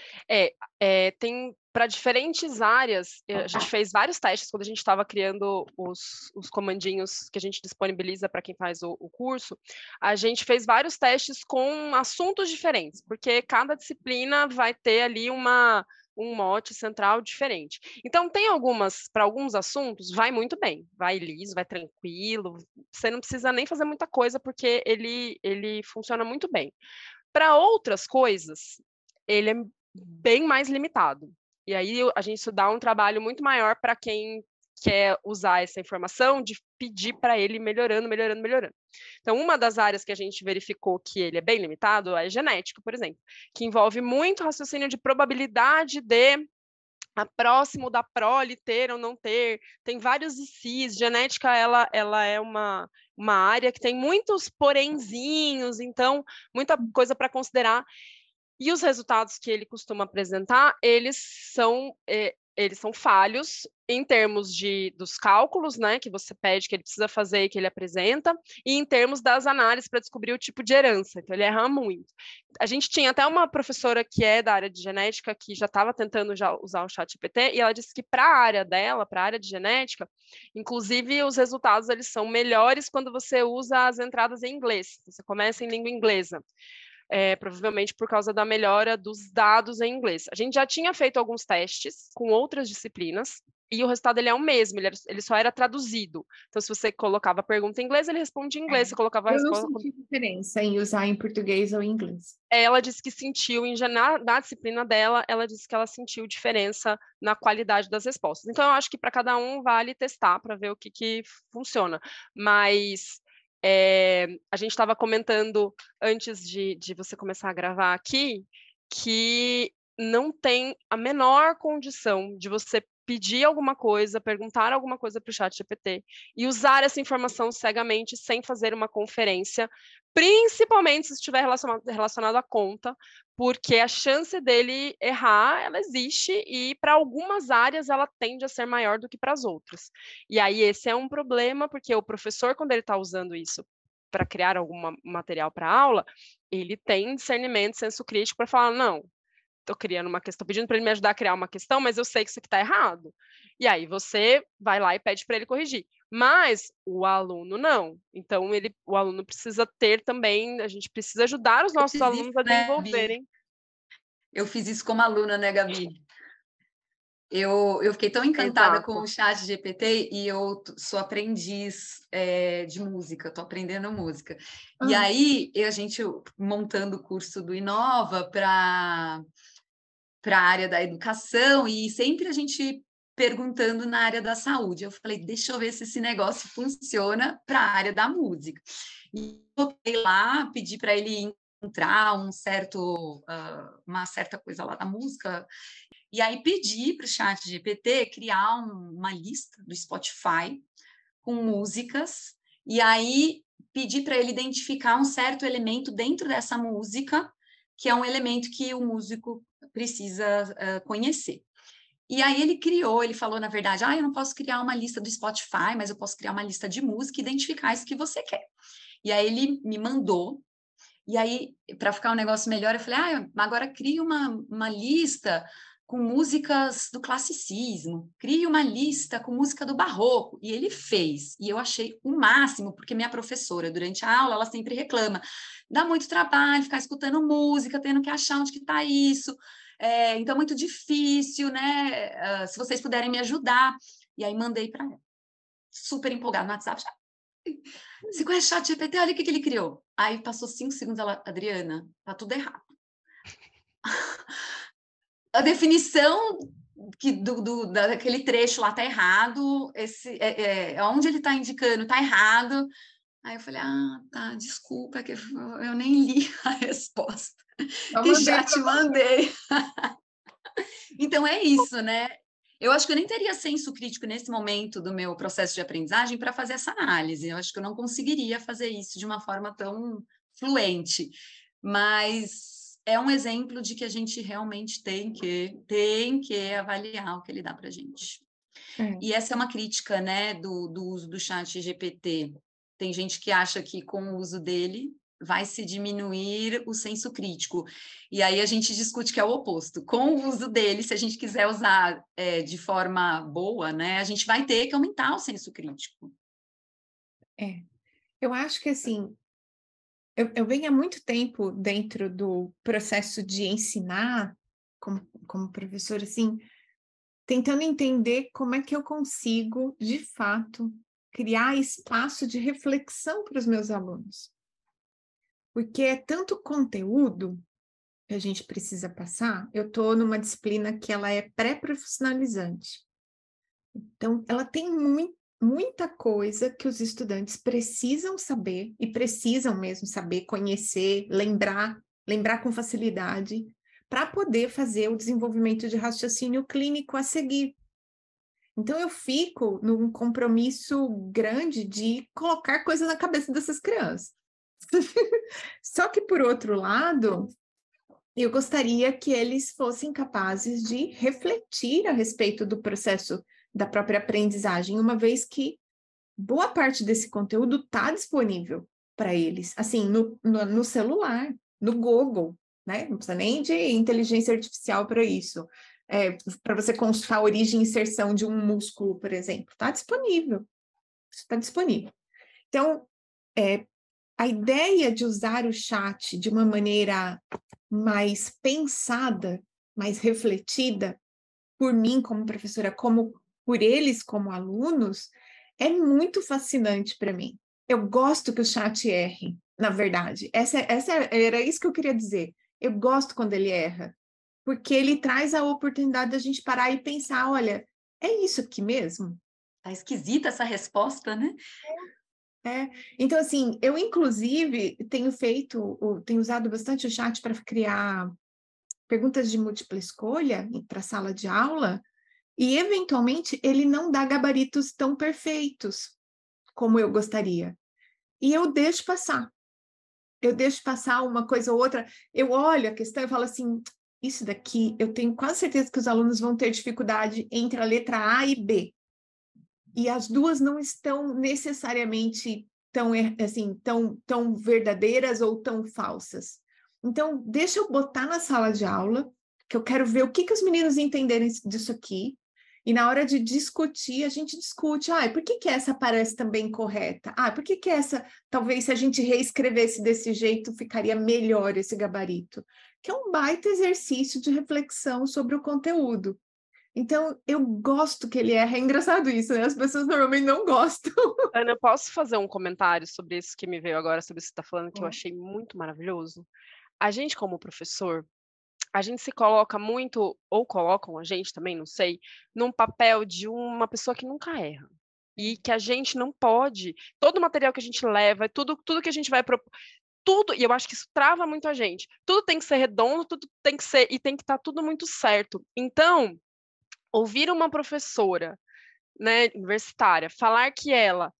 É, é tem para diferentes áreas, a gente fez vários testes quando a gente estava criando os, os comandinhos que a gente disponibiliza para quem faz o, o curso, a gente fez vários testes com assuntos diferentes, porque cada disciplina vai ter ali uma, um mote central diferente. Então, tem algumas, para alguns assuntos, vai muito bem, vai liso, vai tranquilo, você não precisa nem fazer muita coisa, porque ele, ele funciona muito bem. Para outras coisas, ele é bem mais limitado. E aí a gente dá um trabalho muito maior para quem quer usar essa informação, de pedir para ele melhorando, melhorando, melhorando. Então, uma das áreas que a gente verificou que ele é bem limitado é genética, por exemplo, que envolve muito raciocínio de probabilidade de a próximo da prole ter ou não ter, tem vários I C s, genética ela, ela é uma, uma área que tem muitos porenzinhos, então muita coisa para considerar. E os resultados que ele costuma apresentar, eles são, eh, eles são falhos em termos de, dos cálculos, né, que você pede que ele precisa fazer e que ele apresenta, e em termos das análises para descobrir o tipo de herança. Então, ele erra muito. A gente tinha até uma professora que é da área de genética, que já estava tentando já usar o ChatGPT, e ela disse que para a área dela, para a área de genética, inclusive os resultados eles são melhores quando você usa as entradas em inglês. Você começa em língua inglesa. É, provavelmente por causa da melhora dos dados em inglês. A gente já tinha feito alguns testes com outras disciplinas e o resultado ele é o mesmo, ele, era, ele só era traduzido. Então, se você colocava a pergunta em inglês, ele responde em inglês, É, você colocava a eu não resposta... senti diferença em usar em português ou em inglês. Ela disse que sentiu, em, na, na disciplina dela, ela disse que ela sentiu diferença na qualidade das respostas. Então, eu acho que para cada um vale testar para ver o que, que funciona. Mas... É, a gente estava comentando antes de, de você começar a gravar aqui que não tem a menor condição de você pedir alguma coisa, perguntar alguma coisa para o ChatGPT e usar essa informação cegamente sem fazer uma conferência, principalmente se estiver relacionado, relacionado à conta, porque a chance dele errar, ela existe e para algumas áreas ela tende a ser maior do que para as outras. E aí esse é um problema, porque o professor, quando ele está usando isso para criar algum material para aula, ele tem discernimento, senso crítico para falar, não, estou criando uma questão, pedindo para ele me ajudar a criar uma questão, mas eu sei que isso aqui está errado. E aí você vai lá e pede para ele corrigir. Mas o aluno não. Então, ele, o aluno precisa ter também, a gente precisa ajudar os nossos alunos isso, a desenvolverem. Né, eu fiz isso como aluna, né, Gabi? Eu, eu fiquei tão encantada Exato. com o chat G P T e eu sou aprendiz é, de música, estou aprendendo música. Ah. E aí, a gente montando o curso do Inova para a área da educação, e sempre a gente perguntando na área da saúde. Eu falei, deixa eu ver se esse negócio funciona para a área da música. E eu lá, pedi para ele encontrar um certo, uh, uma certa coisa lá da música, e aí pedi para o chat G P T criar um, uma lista do Spotify com músicas, e aí pedi para ele identificar um certo elemento dentro dessa música, que é um elemento que o músico precisa uh, conhecer. E aí ele criou, ele falou, na verdade, ah, eu não posso criar uma lista do Spotify, mas eu posso criar uma lista de música e identificar isso que você quer. E aí ele me mandou, e aí, para ficar um negócio melhor, eu falei, ah, agora crie uma, uma lista com músicas do classicismo, crie uma lista com música do barroco. E ele fez, e eu achei o máximo, porque minha professora, durante a aula, ela sempre reclama, dá muito trabalho ficar escutando música, tendo que achar onde que está isso, é, então é muito difícil, né? Uh, se vocês puderem me ajudar. E aí mandei para ela, super empolgada no WhatsApp, já. Você conhece o chat G P T? Olha o que, que ele criou. Aí passou cinco segundos, ela, Adriana, tá tudo errado. A definição que do, do, daquele trecho lá tá errado, esse, é, é, onde ele tá indicando tá errado. Aí eu falei, ah, tá, desculpa, que eu nem li a resposta. Eu que já te mandei. Então é isso, né? Eu acho que eu nem teria senso crítico nesse momento do meu processo de aprendizagem para fazer essa análise. Eu acho que eu não conseguiria fazer isso de uma forma tão fluente. Mas é um exemplo de que a gente realmente tem que, tem que avaliar o que ele dá para a gente. É. E essa é uma crítica, né, do, do uso do chat G P T. Tem gente que acha que com o uso dele vai se diminuir o senso crítico. E aí a gente discute que é o oposto. Com o uso dele, se a gente quiser usar é, de forma boa, né, a gente vai ter que aumentar o senso crítico. É. Eu acho que, assim, eu, eu venho há muito tempo dentro do processo de ensinar, como, como professora, assim, tentando entender como é que eu consigo, de fato, criar espaço de reflexão para os meus alunos. Porque é tanto conteúdo que a gente precisa passar. Eu estou numa disciplina que ela é pré-profissionalizante. Então, ela tem muito, muita coisa que os estudantes precisam saber, e precisam mesmo saber, conhecer, lembrar, lembrar com facilidade, para poder fazer o desenvolvimento de raciocínio clínico a seguir. Então, eu fico num compromisso grande de colocar coisa na cabeça dessas crianças. Só que, por outro lado, eu gostaria que eles fossem capazes de refletir a respeito do processo da própria aprendizagem, uma vez que boa parte desse conteúdo está disponível para eles, assim, no, no, no celular, no Google, né? Não precisa nem de inteligência artificial para isso. É, para você consultar a origem e inserção de um músculo, por exemplo, está disponível. Está disponível. Então, é, a ideia de usar o chat de uma maneira mais pensada, mais refletida, por mim como professora, como por eles como alunos, é muito fascinante para mim. Eu gosto que o chat erre, na verdade. Essa, essa era isso que eu queria dizer. Eu gosto quando ele erra, porque ele traz a oportunidade da gente parar e pensar, olha, é isso aqui mesmo? Tá esquisita essa resposta, né? É. É. Então, assim, eu, inclusive, tenho feito, tenho usado bastante o chat para criar perguntas de múltipla escolha para a sala de aula, e, eventualmente, ele não dá gabaritos tão perfeitos como eu gostaria. E eu deixo passar. Eu deixo passar uma coisa ou outra. Eu olho a questão e falo assim, isso daqui, eu tenho quase certeza que os alunos vão ter dificuldade entre a letra A e B. E as duas não estão necessariamente tão, assim, tão, tão verdadeiras ou tão falsas. Então, deixa eu botar na sala de aula, que eu quero ver o que, que os meninos entenderem disso aqui, e na hora de discutir, a gente discute, ah, por que, que essa parece também correta? Ah, por que, que essa, talvez se a gente reescrevesse desse jeito, ficaria melhor esse gabarito? Que é um baita exercício de reflexão sobre o conteúdo. Então, eu gosto que ele erra. É engraçado isso, né? As pessoas normalmente não gostam. Ana, eu posso fazer um comentário sobre isso que me veio agora, sobre isso que você está falando, que eu achei muito maravilhoso? A gente, como professor, a gente se coloca muito, ou colocam a gente também, não sei, num papel de uma pessoa que nunca erra. E que a gente não pode, todo o material que a gente leva, tudo, tudo que a gente vai propor, tudo, e eu acho que isso trava muito a gente, tudo tem que ser redondo, tudo tem que ser, e tem que estar tudo muito certo. Então, ouvir uma professora, né, universitária, falar que ela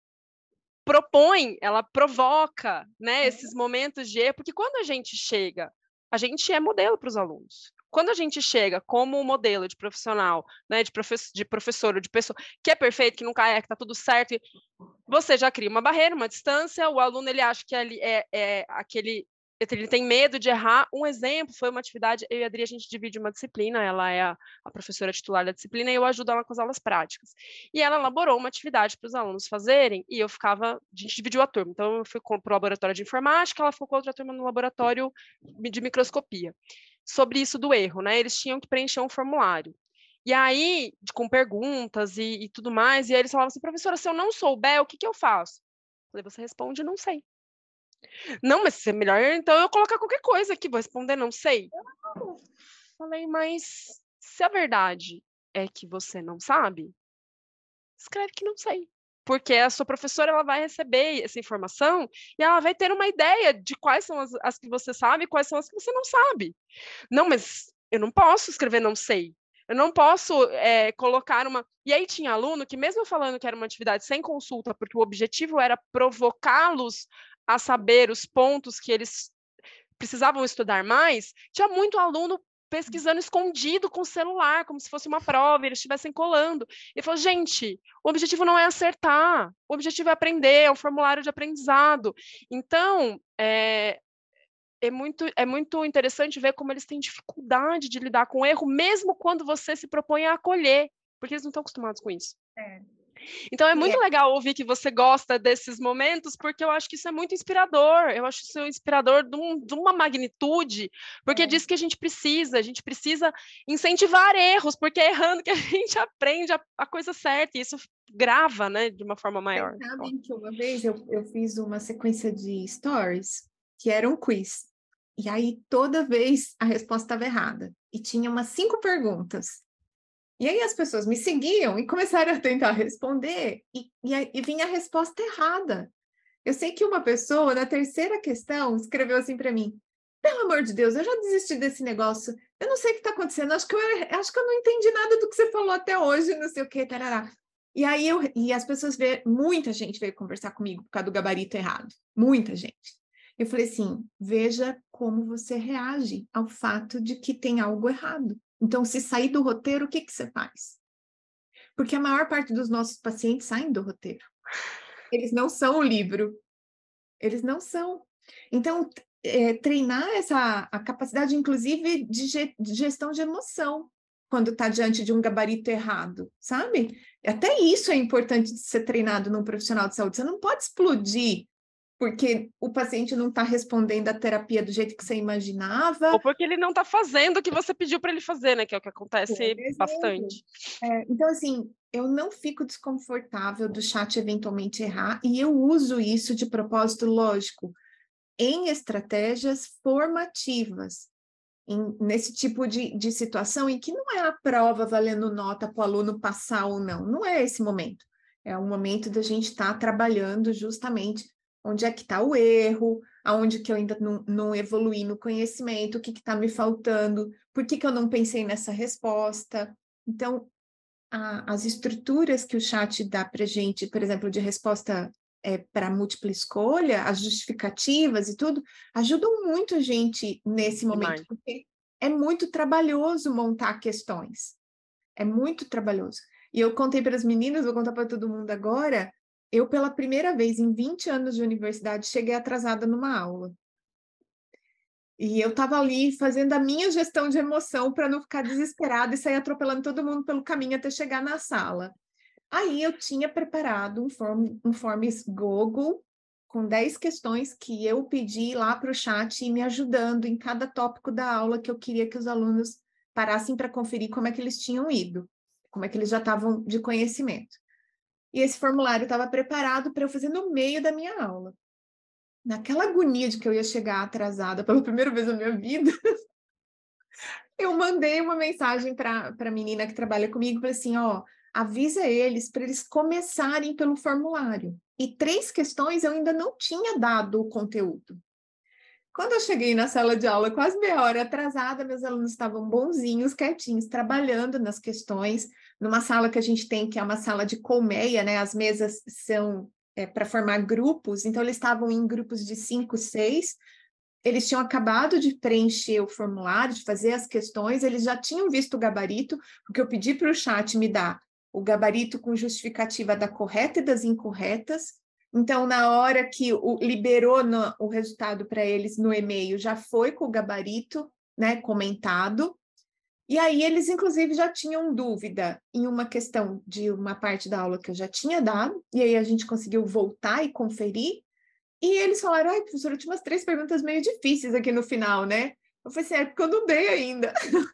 propõe, ela provoca, né, esses momentos de erro, porque quando a gente chega, a gente é modelo para os alunos. Quando a gente chega como modelo de profissional, né, de, profe de professor ou de pessoa que é perfeito, que nunca é, que está tudo certo, você já cria uma barreira, uma distância, o aluno ele acha que ele é, é aquele, ele tem medo de errar. Um exemplo foi uma atividade, eu e a Adri, a gente divide uma disciplina, ela é a, a professora titular da disciplina e eu ajudo ela com as aulas práticas. E ela elaborou uma atividade para os alunos fazerem e eu ficava, a gente dividiu a turma, então eu fui para o laboratório de informática, ela ficou com outra turma no laboratório de microscopia. Sobre isso do erro, né? Eles tinham que preencher um formulário. E aí, com perguntas e, e tudo mais, e aí eles falavam assim, professora, se eu não souber, o que, que eu faço? Eu falei, você responde, não sei. Não, mas é melhor então eu colocar qualquer coisa aqui, vou responder, não sei. Eu falei, mas se a verdade é que você não sabe, escreve que não sei. Porque a sua professora ela vai receber essa informação e ela vai ter uma ideia de quais são as, as que você sabe e quais são as que você não sabe. Não, mas eu não posso escrever não sei. Eu não posso é, colocar uma... E aí tinha aluno que, mesmo falando que era uma atividade sem consulta, porque o objetivo era provocá-los a saber os pontos que eles precisavam estudar mais, tinha muito aluno pesquisando escondido com o celular, como se fosse uma prova, e eles estivessem colando. E falou, gente, o objetivo não é acertar, o objetivo é aprender, é um formulário de aprendizado. Então, é, é muito, é muito interessante ver como eles têm dificuldade de lidar com o erro, mesmo quando você se propõe a acolher, porque eles não estão acostumados com isso. É. Então é muito é. legal ouvir que você gosta desses momentos, porque eu acho que isso é muito inspirador, eu acho isso inspirador de, um, de uma magnitude, porque é. diz que a gente precisa, a gente precisa incentivar erros, porque é errando que a gente aprende a, a coisa certa, e isso grava, né, de uma forma maior. Vocês sabem que uma vez eu, eu fiz uma sequência de stories, que era um quiz, e aí toda vez a resposta estava errada, e tinha umas cinco perguntas. E aí as pessoas me seguiam e começaram a tentar responder, e, e, e vinha a resposta errada. Eu sei que uma pessoa, na terceira questão, escreveu assim para mim, pelo amor de Deus, eu já desisti desse negócio, eu não sei o que está acontecendo, acho que, eu, acho que eu não entendi nada do que você falou até hoje, não sei o que, tarará. E aí eu, e as pessoas, veio, muita gente veio conversar comigo por causa do gabarito errado, muita gente. Eu falei assim, veja como você reage ao fato de que tem algo errado. Então, se sair do roteiro, o que, que você faz? Porque a maior parte dos nossos pacientes saem do roteiro. Eles não são o livro. Eles não são. Então, é, treinar essa a capacidade, inclusive, de, ge, de gestão de emoção, quando está diante de um gabarito errado, sabe? Até isso é importante de ser treinado num profissional de saúde. Você não pode explodir porque o paciente não está respondendo a terapia do jeito que você imaginava. Ou porque ele não está fazendo o que você pediu para ele fazer, né? Que é o que acontece bastante. É, então, assim, eu não fico desconfortável do chat eventualmente errar, e eu uso isso de propósito, lógico, em estratégias formativas, em, nesse tipo de, de situação em que não é a prova valendo nota para o aluno passar ou não, não é esse momento. É o momento da gente estar tá trabalhando justamente onde é que está o erro, aonde que eu ainda não, não evoluí no conhecimento, o que está me faltando, por que, que eu não pensei nessa resposta. Então, a, as estruturas que o chat dá para a gente, por exemplo, de resposta é, para múltipla escolha, as justificativas e tudo, ajudam muito a gente nesse momento, Demais. porque é muito trabalhoso montar questões. É muito trabalhoso. E eu contei para as meninas, vou contar para todo mundo agora, eu, pela primeira vez em vinte anos de universidade, cheguei atrasada numa aula. E eu estava ali fazendo a minha gestão de emoção para não ficar desesperada e sair atropelando todo mundo pelo caminho até chegar na sala. Aí eu tinha preparado um, form, um Forms Google com dez questões que eu pedi lá para o chat e me ajudando em cada tópico da aula que eu queria que os alunos parassem para conferir como é que eles tinham ido, como é que eles já estavam de conhecimento. E esse formulário estava preparado para eu fazer no meio da minha aula. Naquela agonia de que eu ia chegar atrasada pela primeira vez na minha vida, Eu mandei uma mensagem para a menina que trabalha comigo, falei assim, ó, avisa eles para eles começarem pelo formulário. E três questões eu ainda não tinha dado o conteúdo. Quando eu cheguei na sala de aula, quase meia hora atrasada, meus alunos estavam bonzinhos, quietinhos, trabalhando nas questões, numa sala que a gente tem, que é uma sala de colmeia, né? As mesas são é, para formar grupos, então eles estavam em grupos de cinco, seis, eles tinham acabado de preencher o formulário, de fazer as questões, eles já tinham visto o gabarito, porque eu pedi para o chat me dar o gabarito com justificativa da correta e das incorretas. Então, na hora que o, liberou no, o resultado para eles no e-mail, já foi com o gabarito, né, comentado. E aí eles, inclusive, já tinham dúvida em uma questão de uma parte da aula que eu já tinha dado, e aí a gente conseguiu voltar e conferir. E eles falaram, ai, professora, eu tinha umas três perguntas meio difíceis aqui no final, né? Eu falei assim, é porque eu não dei ainda.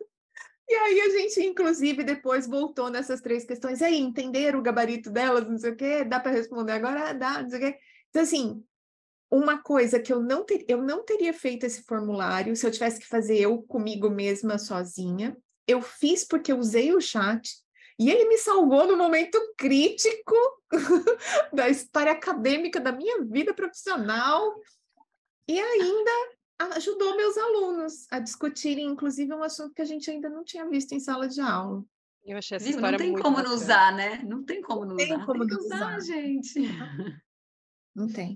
E aí a gente, inclusive, depois voltou nessas três questões. E aí, entenderam o gabarito delas, não sei o quê? Dá para responder agora? Ah, dá, não sei o quê. Então, assim, uma coisa que eu não, ter, eu não teria feito esse formulário se eu tivesse que fazer eu comigo mesma sozinha. Eu fiz porque eu usei o chat e ele me salvou no momento crítico da história acadêmica da minha vida profissional e ainda ajudou meus alunos a discutirem, inclusive, um assunto que a gente ainda não tinha visto em sala de aula. Eu achei essa Viu? história Não tem muito como bacana. não usar, né? Não tem como não Tem usar. como Tem que não usar, usar. gente. Não tem.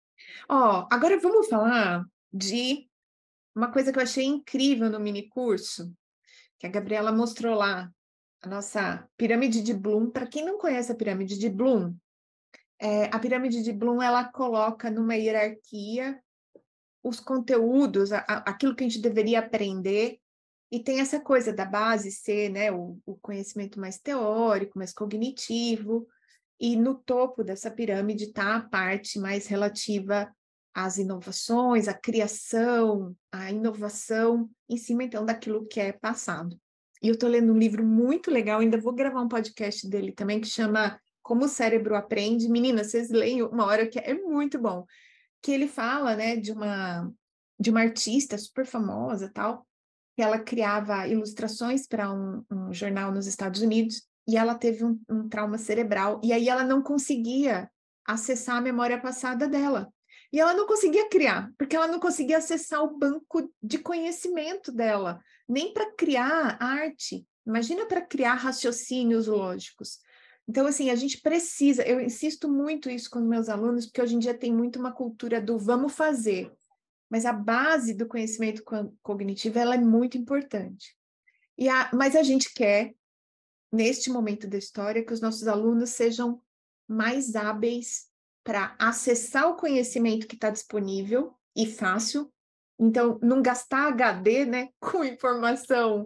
Ó, agora vamos falar de uma coisa que eu achei incrível no mini curso, que a Gabriela mostrou lá, a nossa pirâmide de Bloom. Para quem não conhece a pirâmide de Bloom, é, a pirâmide de Bloom, ela coloca numa hierarquia os conteúdos, a, a, aquilo que a gente deveria aprender, e tem essa coisa da base ser, né, o, o conhecimento mais teórico, mais cognitivo, e no topo dessa pirâmide está a parte mais relativa às inovações, à criação, à inovação, em cima, então, daquilo que é passado. E eu estou lendo um livro muito legal, ainda vou gravar um podcast dele também, que chama Como o Cérebro Aprende. Meninas, vocês leem uma hora que é muito bom. Que ele fala, né, de uma, de uma artista super famosa, tal, que ela criava ilustrações para um, um jornal nos Estados Unidos, e ela teve um, um trauma cerebral, e aí ela não conseguia acessar a memória passada dela. E ela não conseguia criar, porque ela não conseguia acessar o banco de conhecimento dela, nem para criar arte. Imagina para criar raciocínios lógicos. Então, assim, a gente precisa, eu insisto muito isso com meus alunos, porque hoje em dia tem muito uma cultura do vamos fazer, mas a base do conhecimento cognitivo, ela é muito importante. E a, mas a gente quer, neste momento da história, que os nossos alunos sejam mais hábeis para acessar o conhecimento que está disponível e fácil, então não gastar H D, né, com informação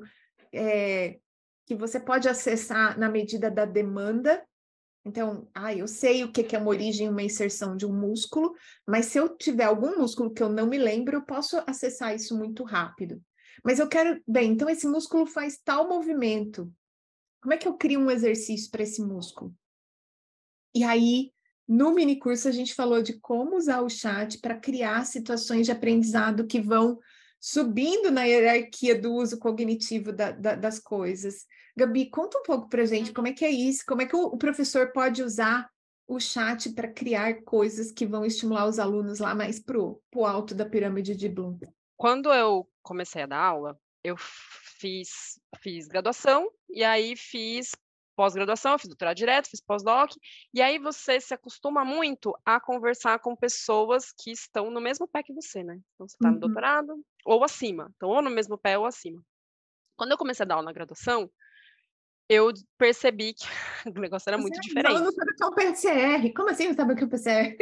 é, que você pode acessar na medida da demanda. Então, ah, eu sei o que é uma origem e uma inserção de um músculo, mas se eu tiver algum músculo que eu não me lembro, eu posso acessar isso muito rápido. Mas eu quero, bem, então esse músculo faz tal movimento. Como é que eu crio um exercício para esse músculo? E aí, no mini curso, a gente falou de como usar o chat para criar situações de aprendizado que vão subindo na hierarquia do uso cognitivo da, da, das coisas. Gabi, conta um pouco para a gente como é que é isso, como é que o, o professor pode usar o chat para criar coisas que vão estimular os alunos lá mais para o alto da pirâmide de Bloom. Quando eu comecei a dar aula, eu fiz, fiz graduação, e aí fiz pós-graduação, fiz doutorado direto, fiz pós-doc, e aí você se acostuma muito a conversar com pessoas que estão no mesmo pé que você, né? Então, você está no Uhum. doutorado ou acima, então ou no mesmo pé ou acima. Quando eu comecei a dar aula na graduação, eu percebi que o negócio era Você muito não, diferente. não sabe o que é o P C R. Como assim não sabe o que é o P C R?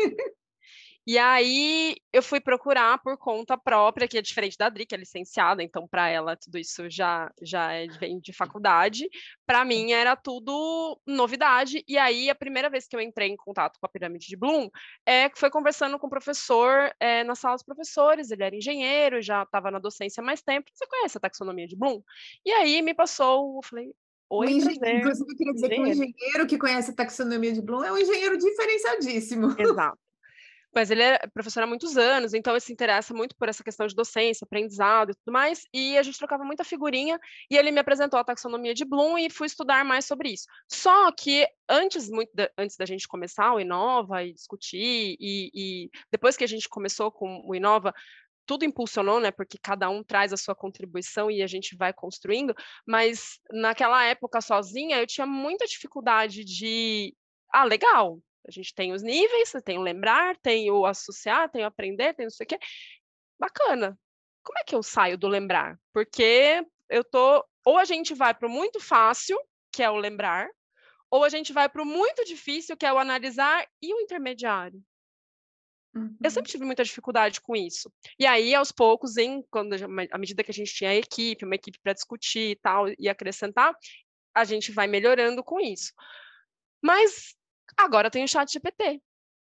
E aí eu fui procurar por conta própria, que é diferente da Adri, que é licenciada, então para ela tudo isso já, já é, vem de faculdade. Para mim era tudo novidade. E aí a primeira vez que eu entrei em contato com a pirâmide de Bloom é, foi conversando com o professor é, na sala dos professores. Ele era engenheiro, já estava na docência há mais tempo. Você conhece a taxonomia de Bloom? E aí me passou, eu falei, oi, engen... prazer. Inclusive, eu queria dizer engenheiro. que um engenheiro que conhece a taxonomia de Bloom é um engenheiro diferenciadíssimo. Exato. mas ele é professor há muitos anos, então ele se interessa muito por essa questão de docência, aprendizado e tudo mais, e a gente trocava muita figurinha, e ele me apresentou a taxonomia de Bloom e fui estudar mais sobre isso. Só que antes, muito da, antes da gente começar o Inova e discutir, e, e depois que a gente começou com o Inova, tudo impulsionou, né, porque cada um traz a sua contribuição e a gente vai construindo, mas naquela época sozinha eu tinha muita dificuldade de, ah, legal, a gente tem os níveis, tem o lembrar, tem o associar, tem o aprender, tem não sei o quê, bacana. Como é que eu saio do lembrar? Porque eu tô, ou a gente vai para o muito fácil, que é o lembrar, ou a gente vai para o muito difícil, que é o analisar, e o intermediário. Uhum. Eu sempre tive muita dificuldade com isso. E aí, aos poucos, em, quando, à medida que a gente tinha a equipe, uma equipe para discutir e tal, e acrescentar, a gente vai melhorando com isso. Mas agora tem o ChatGPT.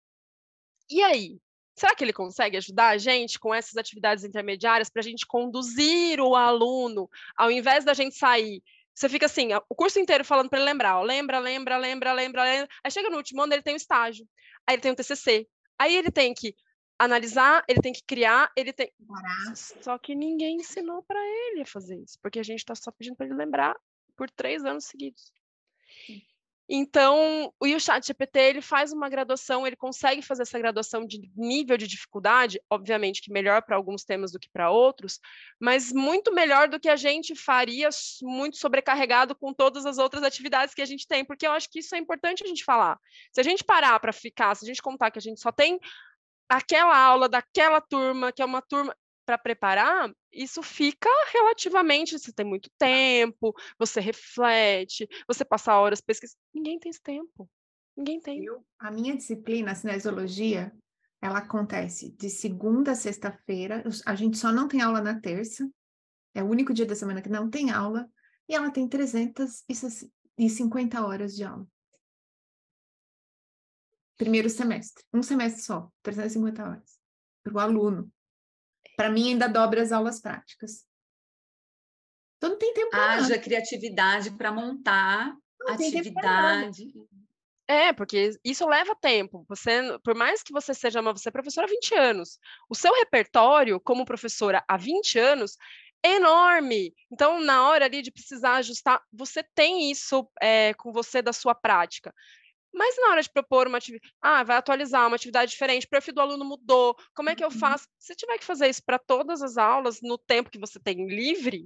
E aí? Será que ele consegue ajudar a gente com essas atividades intermediárias para a gente conduzir o aluno, ao invés da gente sair? Você fica assim, o curso inteiro falando para ele lembrar, ó, lembra, lembra, lembra, lembra, lembra. Aí chega no último ano, ele tem um estágio, aí ele tem um T C C, aí ele tem que analisar, ele tem que criar, ele tem... Parar. Só que ninguém ensinou para ele a fazer isso, porque a gente está só pedindo para ele lembrar por três anos seguidos. Sim. Então, o ChatGPT, ele faz uma graduação, ele consegue fazer essa graduação de nível de dificuldade, obviamente que melhor para alguns temas do que para outros, mas muito melhor do que a gente faria muito sobrecarregado com todas as outras atividades que a gente tem, porque eu acho que isso é importante a gente falar. Se a gente parar para ficar, se a gente contar que a gente só tem aquela aula daquela turma, que é uma turma para preparar, isso fica relativamente, você tem muito tempo, você reflete, você passa horas pesquisando. Ninguém tem esse tempo. Ninguém tem. Eu, a minha disciplina, a cinesiologia, ela acontece de segunda a sexta-feira. A gente só não tem aula na terça. É o único dia da semana que não tem aula. E ela tem trezentas e cinquenta horas de aula. Primeiro semestre. Um semestre só. trezentas e cinquenta horas. Para o aluno. Para mim, ainda dobra as aulas práticas. Então, não tem tempo para Haja nada. criatividade para montar Não tem tempo para nada. atividade. É, porque isso leva tempo. Você, por mais que você seja uma, você é professora há vinte anos, o seu repertório como professora há vinte anos é enorme. Então, na hora ali de precisar ajustar, você tem isso é, com você da sua prática. Mas na hora de propor uma atividade, ah, vai atualizar uma atividade diferente, o perfil do aluno mudou, como é que eu faço? Se tiver que fazer isso para todas as aulas no tempo que você tem livre,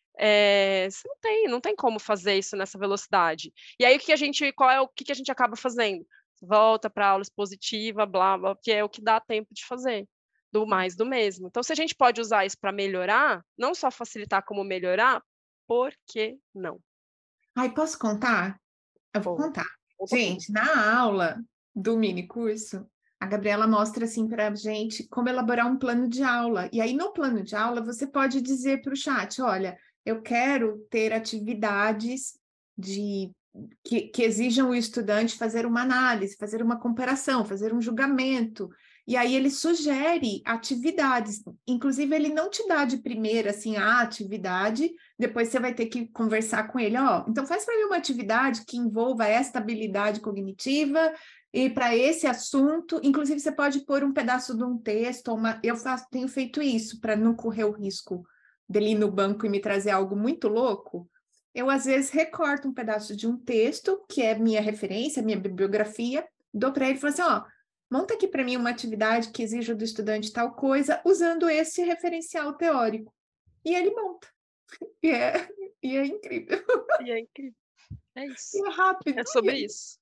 é, você não tem, não tem como fazer isso nessa velocidade. E aí o que a gente, qual é o que a gente acaba fazendo? Volta para a aula expositiva, blá, blá, que é o que dá tempo de fazer, do mais do mesmo. Então, se a gente pode usar isso para melhorar, não só facilitar como melhorar, por que não? Ai, posso contar? Eu vou Bom, contar. Gente, na aula do mini curso, a Gabriela mostra assim para a gente como elaborar um plano de aula. E aí, no plano de aula, você pode dizer para o chat: olha, eu quero ter atividades de que, que exijam o estudante fazer uma análise, fazer uma comparação, fazer um julgamento. E aí ele sugere atividades. Inclusive, ele não te dá de primeira assim a atividade, depois você vai ter que conversar com ele, ó, então faz para mim uma atividade que envolva esta habilidade cognitiva e para esse assunto, inclusive você pode pôr um pedaço de um texto, uma... eu faço, tenho feito isso para não correr o risco dele ir no banco e me trazer algo muito louco. Eu às vezes recorto um pedaço de um texto que é minha referência, minha bibliografia, dou para ele e falo assim, ó, monta aqui para mim uma atividade que exija do estudante tal coisa, usando esse referencial teórico. E ele monta. E é, e é incrível. E é incrível. É isso. E é rápido. É sobre isso.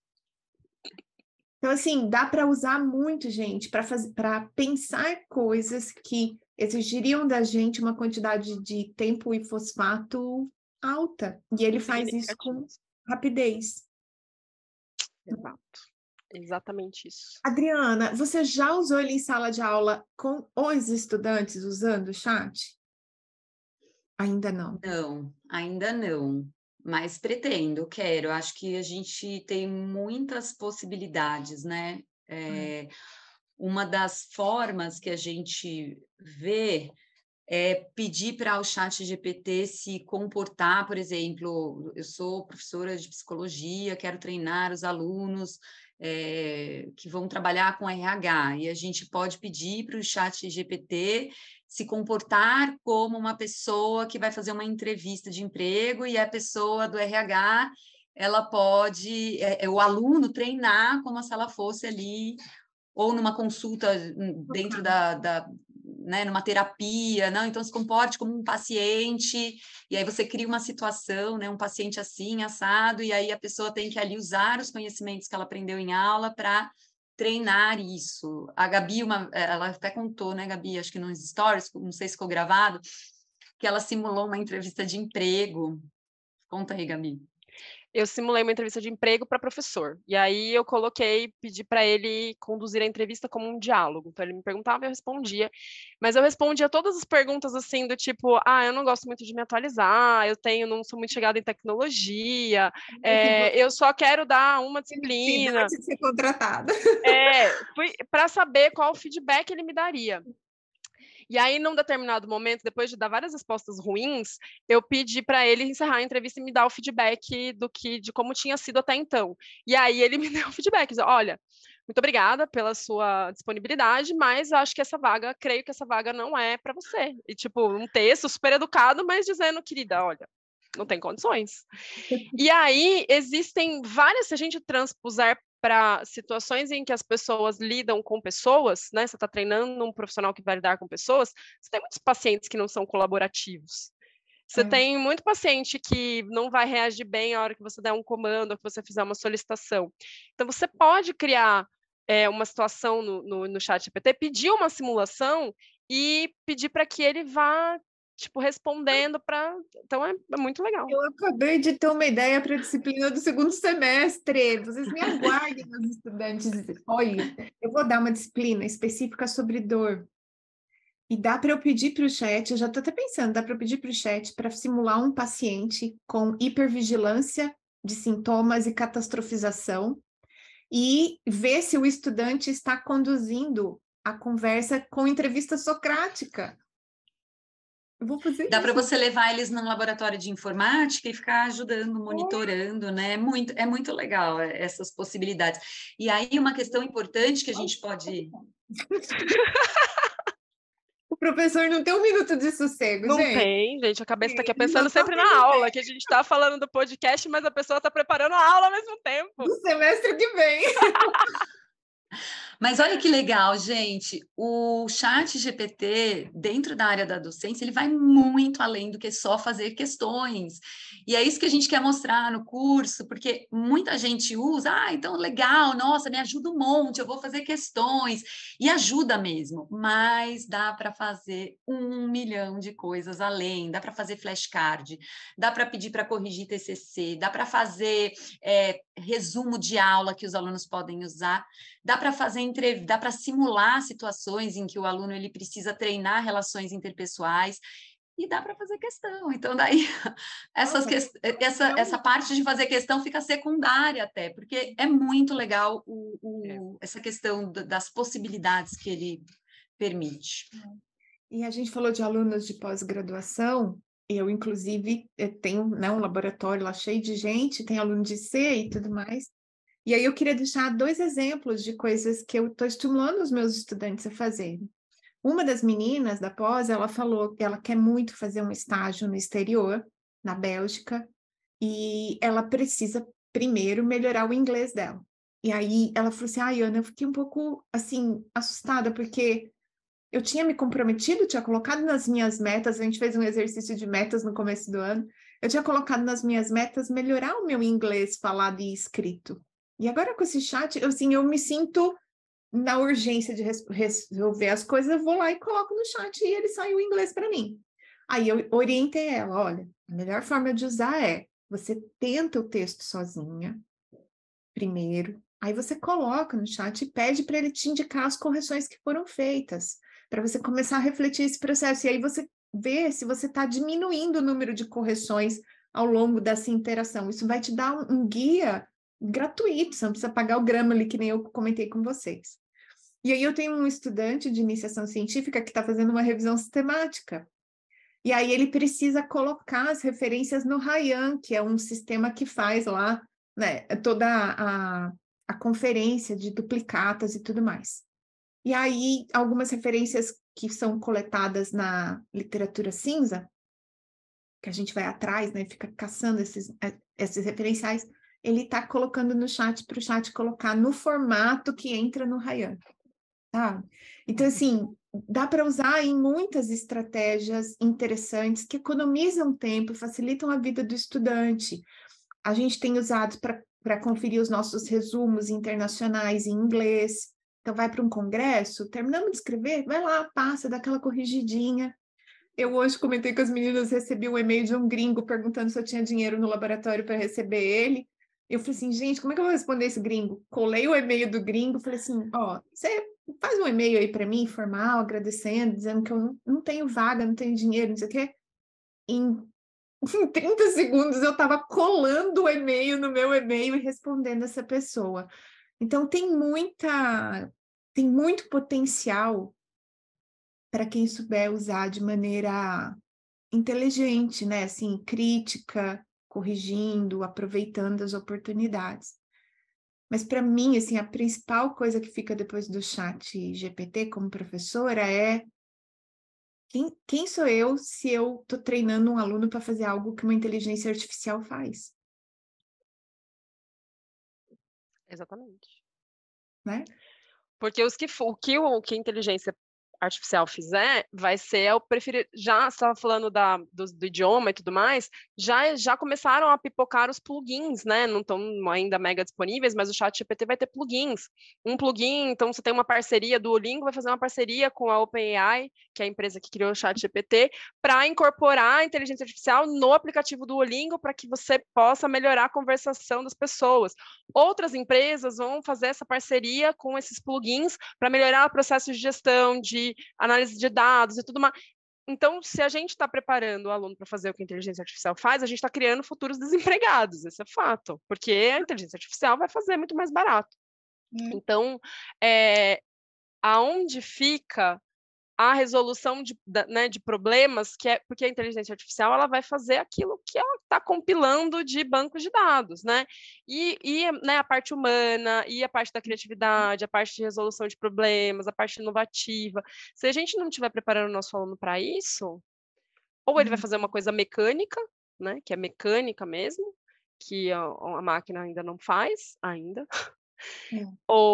Então, assim, dá para usar muito, gente, para pensar coisas que exigiriam da gente uma quantidade de tempo e fosfato alta. E ele faz isso com rapidez. Exato. Exatamente isso. Adriana, você já usou ele em sala de aula com os estudantes usando o chat? Ainda não. Não, ainda não. Mas pretendo, quero. Acho que a gente tem muitas possibilidades, né? É, uma das formas que a gente vê é pedir para o ChatGPT se comportar, por exemplo, eu sou professora de psicologia, quero treinar os alunos é, que vão trabalhar com R H, e a gente pode pedir para o chat G P T se comportar como uma pessoa que vai fazer uma entrevista de emprego, e a pessoa do R H, ela pode, é, é, o aluno treinar como se ela fosse ali, ou numa consulta dentro da, da né, numa terapia, não, então se comporte como um paciente, e aí você cria uma situação, né, um paciente assim, assado, e aí a pessoa tem que ali usar os conhecimentos que ela aprendeu em aula para treinar isso. A Gabi, uma, ela até contou, né, Gabi, acho que nos stories, não sei se ficou gravado, que ela simulou uma entrevista de emprego. Conta aí, Gabi. Eu simulei uma entrevista de emprego para professor. E aí eu coloquei, pedi para ele conduzir a entrevista como um diálogo. Então ele me perguntava e eu respondia. Mas eu respondia todas as perguntas assim do tipo, ah, eu não gosto muito de me atualizar, eu tenho, não sou muito chegada em tecnologia, é, eu só quero dar uma disciplina. De ser contratada. É, fui para saber qual feedback ele me daria. E aí, num determinado momento, depois de dar várias respostas ruins, eu pedi para ele encerrar a entrevista e me dar o feedback do que, de como tinha sido até então. E aí ele me deu o feedback, dizendo, olha, muito obrigada pela sua disponibilidade, mas acho que essa vaga, creio que essa vaga não é para você. E tipo, um texto super educado, mas dizendo, querida, olha, não tem condições. E aí existem várias, se a gente transpuser para situações em que as pessoas lidam com pessoas, né? Você está treinando um profissional que vai lidar com pessoas, você tem muitos pacientes que não são colaborativos. Você é. tem muito paciente que não vai reagir bem a hora que você der um comando, ou que você fizer uma solicitação. Então, você pode criar é, uma situação no, no, no chat G P T, pedir uma simulação e pedir para que ele vá tipo, respondendo para... Então, é, é muito legal. Eu acabei de ter uma ideia para a disciplina do segundo semestre. Vocês me aguardem, meus estudantes. Olha, eu vou dar uma disciplina específica sobre dor. E dá para eu pedir para o chat, eu já estou até pensando, dá para eu pedir para o chat para simular um paciente com hipervigilância de sintomas e catastrofização e ver se o estudante está conduzindo a conversa com entrevista socrática. Eu vou fazer Dá para isso. você levar eles num laboratório de informática e ficar ajudando, monitorando, é. né? É muito, é muito legal essas possibilidades. E aí, uma questão importante que a gente pode... O professor não tem um minuto de sossego, não gente. Não tem, gente. A cabeça está aqui pensando sempre na aula, que a gente está falando do podcast, mas a pessoa está preparando a aula ao mesmo tempo. Do semestre que vem. Mas olha que legal, gente, o chat G P T, dentro da área da docência, ele vai muito além do que só fazer questões. E é isso que a gente quer mostrar no curso, porque muita gente usa, ah, então legal, nossa, me ajuda um monte, eu vou fazer questões, e ajuda mesmo, mas dá para fazer um milhão de coisas além, dá para fazer flashcard, dá para pedir para corrigir T C C, dá para fazer é, resumo de aula que os alunos podem usar, dá para fazer dá para simular situações em que o aluno ele precisa treinar relações interpessoais e dá para fazer questão. Então, daí, essas que... essa, essa parte de fazer questão fica secundária até, porque é muito legal o, o, essa questão das possibilidades que ele permite. E a gente falou de alunos de pós-graduação, eu, inclusive, tenho né, um laboratório lá cheio de gente, tem aluno de C e tudo mais. E aí eu queria deixar dois exemplos de coisas que eu estou estimulando os meus estudantes a fazerem. Uma das meninas da pós, ela falou que ela quer muito fazer um estágio no exterior, na Bélgica, e ela precisa primeiro melhorar o inglês dela. E aí ela falou assim, ai, Ana, eu fiquei um pouco, assim, assustada, porque eu tinha me comprometido, tinha colocado nas minhas metas, a gente fez um exercício de metas no começo do ano, eu tinha colocado nas minhas metas melhorar o meu inglês falado e escrito. E agora com esse chat, eu, assim, eu me sinto na urgência de res- resolver as coisas, eu vou lá e coloco no chat e ele sai o inglês para mim. Aí eu orientei ela, olha, a melhor forma de usar é, você tenta o texto sozinha, primeiro, aí você coloca no chat e pede para ele te indicar as correções que foram feitas, para você começar a refletir esse processo. E aí você vê se você está diminuindo o número de correções ao longo dessa interação. Isso vai te dar um, um guia gratuito, você não precisa pagar o Grammarly, que nem eu comentei com vocês. E aí eu tenho um estudante de iniciação científica que está fazendo uma revisão sistemática. E aí ele precisa colocar as referências no Ryan, que é um sistema que faz lá, né, toda a, a conferência de duplicatas e tudo mais. E aí, algumas referências que são coletadas na literatura cinza, que a gente vai atrás, né, fica caçando esses, esses referenciais, ele está colocando no chat para o chat colocar no formato que entra no Ryan. Tá? Então, assim, dá para usar em muitas estratégias interessantes que economizam tempo, facilitam a vida do estudante. A gente tem usado para conferir os nossos resumos internacionais em inglês. Então, vai para um congresso, terminamos de escrever, vai lá, passa, dá aquela corrigidinha. Eu hoje comentei com as meninas, recebi um e-mail de um gringo perguntando se eu tinha dinheiro no laboratório para receber ele. Eu falei assim, gente, como é que eu vou responder esse gringo? Colei o e-mail do gringo, falei assim, ó, você faz um e-mail aí para mim, formal, agradecendo, dizendo que eu não, não tenho vaga, não tenho dinheiro, não sei o quê. Em, em trinta segundos eu estava colando o e-mail no meu e-mail e respondendo essa pessoa. Então tem muita, tem muito potencial para quem souber usar de maneira inteligente, né? Assim, crítica, corrigindo, aproveitando as oportunidades. Mas para mim, assim, a principal coisa que fica depois do chat G P T como professora é quem, quem sou eu se eu estou treinando um aluno para fazer algo que uma inteligência artificial faz? Exatamente. Né? Porque os que, o, que, o que a inteligência artificial fizer, vai ser eu preferir, já estava falando da, do, do idioma e tudo mais, já, já começaram a pipocar os plugins, né, não estão ainda mega disponíveis, mas o ChatGPT vai ter plugins, um plugin, então você tem uma parceria, do Duolingo vai fazer uma parceria com a OpenAI, que é a empresa que criou o ChatGPT, para incorporar a inteligência artificial no aplicativo do Duolingo, para que você possa melhorar a conversação das pessoas. Outras empresas vão fazer essa parceria com esses plugins para melhorar o processo de gestão, de análise de dados e tudo mais. Então, se a gente está preparando o aluno para fazer o que a inteligência artificial faz, a gente está criando futuros desempregados, esse é fato, porque a inteligência artificial vai fazer muito mais barato. Hum. Então, é, aonde fica a resolução de, né, de problemas, que é porque a inteligência artificial ela vai fazer aquilo que ela está compilando de bancos de dados, né? E, e né, a parte humana, e a parte da criatividade, a parte de resolução de problemas, a parte inovativa. Se a gente não estiver preparando o nosso aluno para isso, ou ele vai fazer uma coisa mecânica, né, que é mecânica mesmo, que a, a máquina ainda não faz, ainda. É.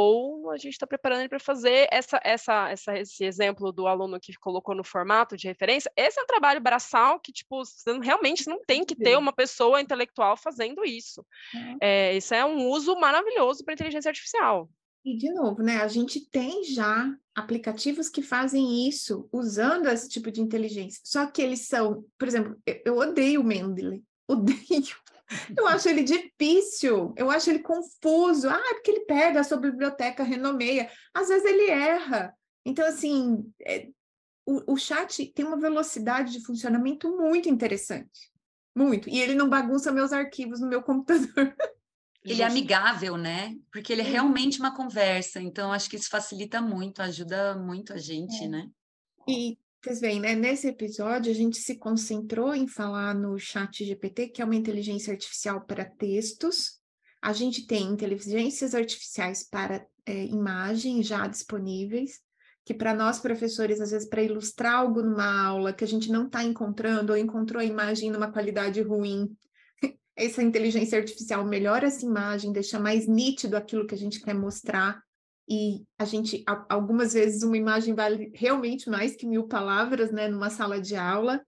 Ou a gente está preparando ele para fazer essa, essa, essa, esse exemplo do aluno que colocou no formato de referência. Esse é um trabalho braçal que, tipo, você realmente não tem que ter uma pessoa intelectual fazendo isso. Uhum. É, isso é um uso maravilhoso para a inteligência artificial. E, de novo, né, a gente tem já aplicativos que fazem isso usando esse tipo de inteligência. Só que eles são, por exemplo, eu, eu odeio o Mendeley, odeio. Eu acho ele difícil, eu acho ele confuso. Ah, é porque ele pega a sua biblioteca, renomeia. Às vezes ele erra. Então, assim, é, o, o chat tem uma velocidade de funcionamento muito interessante. Muito. E ele não bagunça meus arquivos no meu computador. Ele é amigável, né? Porque ele é realmente uma conversa. Então, acho que isso facilita muito, ajuda muito a gente, é. né? E vocês veem, né? Nesse episódio, a gente se concentrou em falar no chat G P T, que é uma inteligência artificial para textos. A gente tem inteligências artificiais para é, imagem já disponíveis, que para nós, professores, às vezes, para ilustrar algo numa aula que a gente não está encontrando, ou encontrou a imagem numa qualidade ruim, essa inteligência artificial melhora essa imagem, deixa mais nítido aquilo que a gente quer mostrar. E a gente, algumas vezes, uma imagem vale realmente mais que mil palavras, né, numa sala de aula.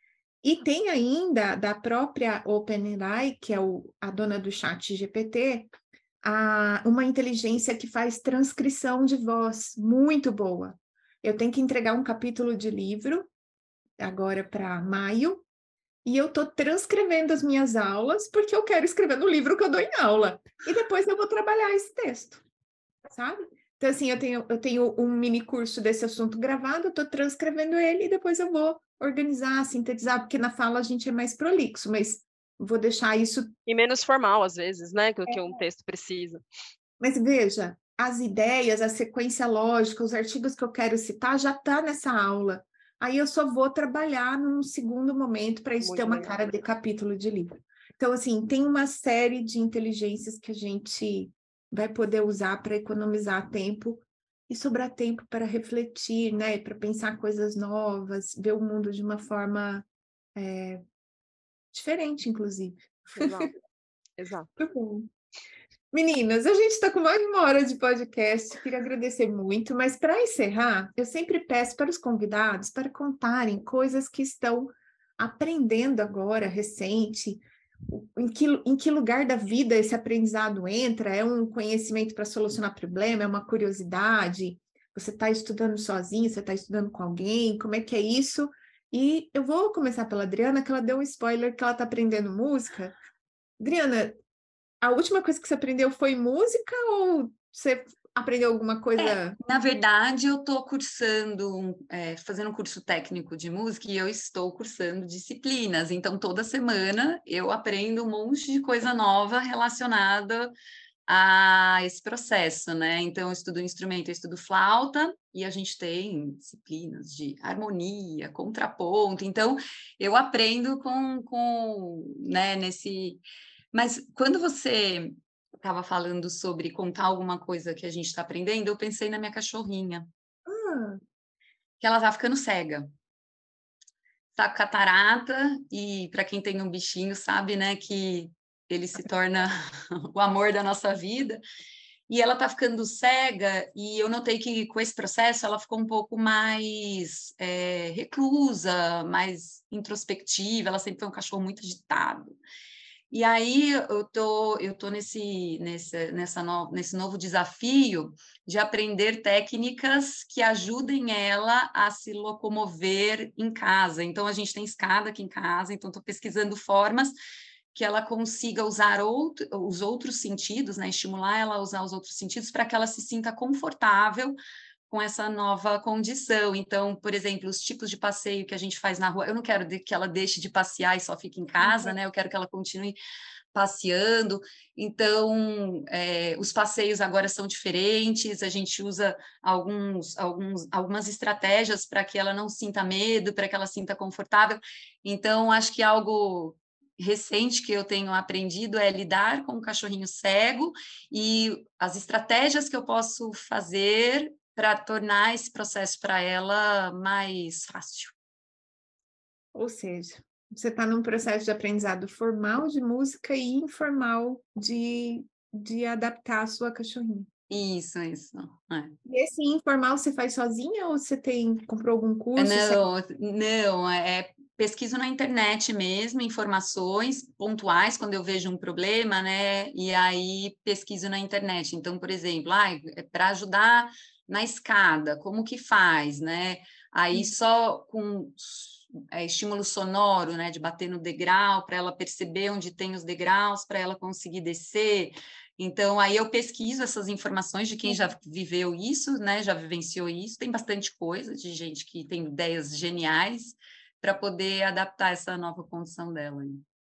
E tem ainda, da própria OpenAI, que é o, a dona do chat G P T, a, uma inteligência que faz transcrição de voz, muito boa. Eu tenho que entregar um capítulo de livro, agora para maio, e eu estou transcrevendo as minhas aulas, porque eu quero escrever no livro que eu dou em aula. E depois eu vou trabalhar esse texto, sabe? Então, assim, eu tenho, eu tenho um mini curso desse assunto gravado, eu estou transcrevendo ele e depois eu vou organizar, sintetizar, porque na fala a gente é mais prolixo, mas vou deixar isso... E menos formal, às vezes, né? Do que um texto precisa. Mas veja, as ideias, a sequência lógica, os artigos que eu quero citar já está nessa aula. Aí eu só vou trabalhar num segundo momento para isso Muito ter uma legal. Cara de capítulo de livro. Então, assim, tem uma série de inteligências que a gente vai poder usar para economizar tempo e sobrar tempo para refletir, né? Para pensar coisas novas, ver o mundo de uma forma é, diferente, inclusive. Exato, exato. Muito bom. Meninas, a gente está com mais de uma hora de podcast, queria agradecer muito, mas para encerrar, eu sempre peço para os convidados para contarem coisas que estão aprendendo agora, recente, em que, em que lugar da vida esse aprendizado entra? É um conhecimento para solucionar problema? É uma curiosidade? Você está estudando sozinho? Você está estudando com alguém? Como é que é isso? E eu vou começar pela Adriana, que ela deu um spoiler que ela está aprendendo música. Adriana, a última coisa que você aprendeu foi música ou você aprendeu alguma coisa? É, na verdade, eu estou cursando, é, fazendo um curso técnico de música e eu estou cursando disciplinas. Então, toda semana eu aprendo um monte de coisa nova relacionada a esse processo, né? Então, eu estudo instrumento, eu estudo flauta e a gente tem disciplinas de harmonia, contraponto. Então, eu aprendo com, com né, nesse... Mas quando você estava falando sobre contar alguma coisa que a gente está aprendendo, eu pensei na minha cachorrinha, Ah, que ela tá ficando cega. Tá com catarata, e para quem tem um bichinho sabe, né, que ele se torna o amor da nossa vida. E ela tá ficando cega, e eu notei que com esse processo ela ficou um pouco mais é, reclusa, mais introspectiva, ela sempre foi um cachorro muito agitado. E aí eu tô, eu tô nesse, nesse, nessa no, nesse novo desafio de aprender técnicas que ajudem ela a se locomover em casa. Então, a gente tem escada aqui em casa, então estou pesquisando formas que ela consiga usar outro, os outros sentidos, né? Estimular ela a usar os outros sentidos para que ela se sinta confortável com essa nova condição. Então, por exemplo, os tipos de passeio que a gente faz na rua, eu não quero que ela deixe de passear e só fique em casa, né? Eu quero que ela continue passeando. Então, é, os passeios agora são diferentes, a gente usa alguns, alguns, algumas estratégias para que ela não sinta medo, para que ela sinta confortável. Então, acho que algo recente que eu tenho aprendido é lidar com o cachorrinho cego e as estratégias que eu posso fazer para tornar esse processo para ela mais fácil. ou seja, você está num processo de aprendizado formal de música e informal de, de adaptar a sua cachorrinha. Isso, isso. É. E esse informal você faz sozinha ou você tem, comprou algum curso? Não, não, é pesquiso na internet mesmo, informações pontuais quando eu vejo um problema, né? E aí pesquiso na internet. Então, por exemplo, ah, é para ajudar na escada, como que faz, né? Aí só com é, estímulo sonoro, né? De bater no degrau, para ela perceber onde tem os degraus, para ela conseguir descer. Então, aí eu pesquiso essas informações de quem já viveu isso, né? Já vivenciou isso. Tem bastante coisa de gente que tem ideias geniais para poder adaptar essa nova condição dela.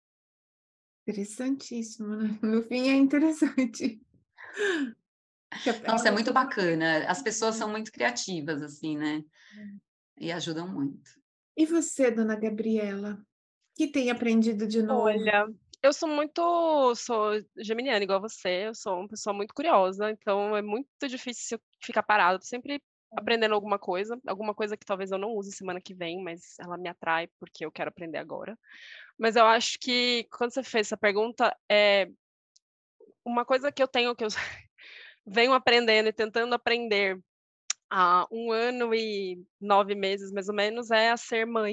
Interessantíssimo, né? No fim é interessante. Nossa, é muito bacana. As pessoas são muito criativas, assim, né? E ajudam muito. E você, dona Gabriela, que tem aprendido de novo? Olha, eu sou muito, sou geminiana igual você, eu sou uma pessoa muito curiosa, então é muito difícil eu ficar parada, tô sempre aprendendo alguma coisa, alguma coisa que talvez eu não use semana que vem, mas ela me atrai porque eu quero aprender agora. Mas eu acho que quando você fez essa pergunta, é uma coisa que eu tenho, que eu venho aprendendo e tentando aprender há um ano e nove meses, mais ou menos, é a ser mãe.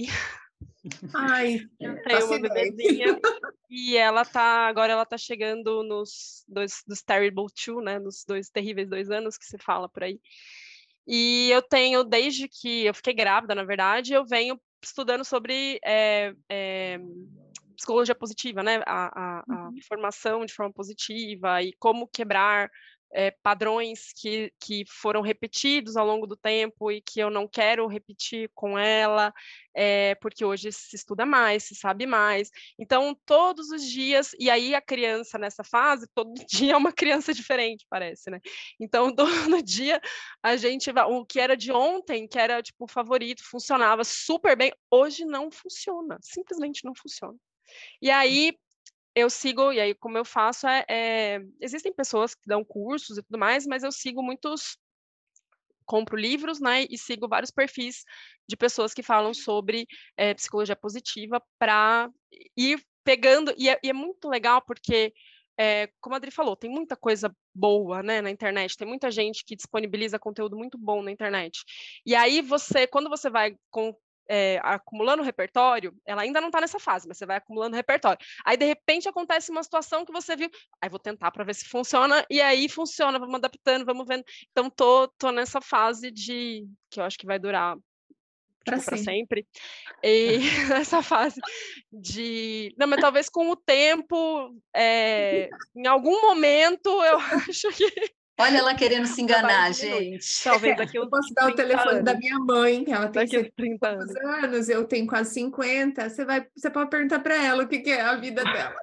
Ai, Eu tenho faço uma ideia. bebezinha e ela tá, agora ela tá chegando nos dois, dos terrible two, né, nos dois terríveis dois anos que se fala por aí. E eu tenho, desde que eu fiquei grávida, na verdade, eu venho estudando sobre é, é, psicologia positiva, né, a, a, a formação de forma positiva e como quebrar é, padrões que, que foram repetidos ao longo do tempo e que eu não quero repetir com ela, é, porque hoje se estuda mais, se sabe mais. Então, todos os dias, e aí a criança nessa fase, todo dia é uma criança diferente, parece, né? Então, todo dia a gente vai, o que era de ontem, que era tipo o favorito, funcionava super bem, hoje não funciona, simplesmente não funciona. E aí eu sigo, e aí como eu faço, é, é, existem pessoas que dão cursos e tudo mais, mas eu sigo muitos, compro livros, né, e sigo vários perfis de pessoas que falam sobre é, psicologia positiva para ir pegando, e é, e é muito legal porque, é, como a Adri falou, tem muita coisa boa, né, na internet, tem muita gente que disponibiliza conteúdo muito bom na internet, e aí você, quando você vai com é, acumulando repertório, ela ainda não está nessa fase, mas você vai acumulando repertório. Aí, de repente, acontece uma situação que você viu, aí vou tentar para ver se funciona, e aí funciona, vamos adaptando, vamos vendo. Então, tô, tô nessa fase de, que eu acho que vai durar Para tipo, para sempre. sempre, e nessa fase de... Não, mas talvez com o tempo, é, em algum momento, eu acho que Olha ela querendo se já vai enganar, diminuir. gente. Talvez daqui Eu uns posso dar o trinta telefone da anos. minha mãe, que ela tem Daqui uns setenta trinta anos. anos, eu tenho quase cinquenta. Você vai, você pode perguntar para ela o que, que é a vida dela.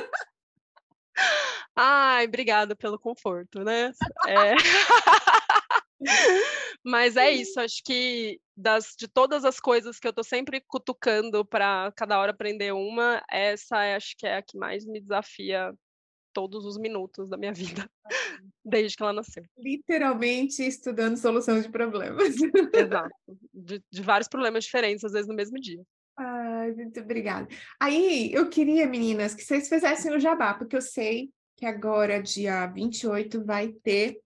Ai, obrigada pelo conforto, né? É... Mas é isso, acho que das, de todas as coisas que eu tô sempre cutucando para cada hora aprender uma, essa acho que é a que mais me desafia todos os minutos da minha vida, desde que ela nasceu. Literalmente estudando solução de problemas. Exato, de, de vários problemas diferentes, às vezes no mesmo dia. Ai, muito obrigada. Aí, eu queria, meninas, que vocês fizessem o jabá, porque eu sei que agora, dia vinte e oito, vai ter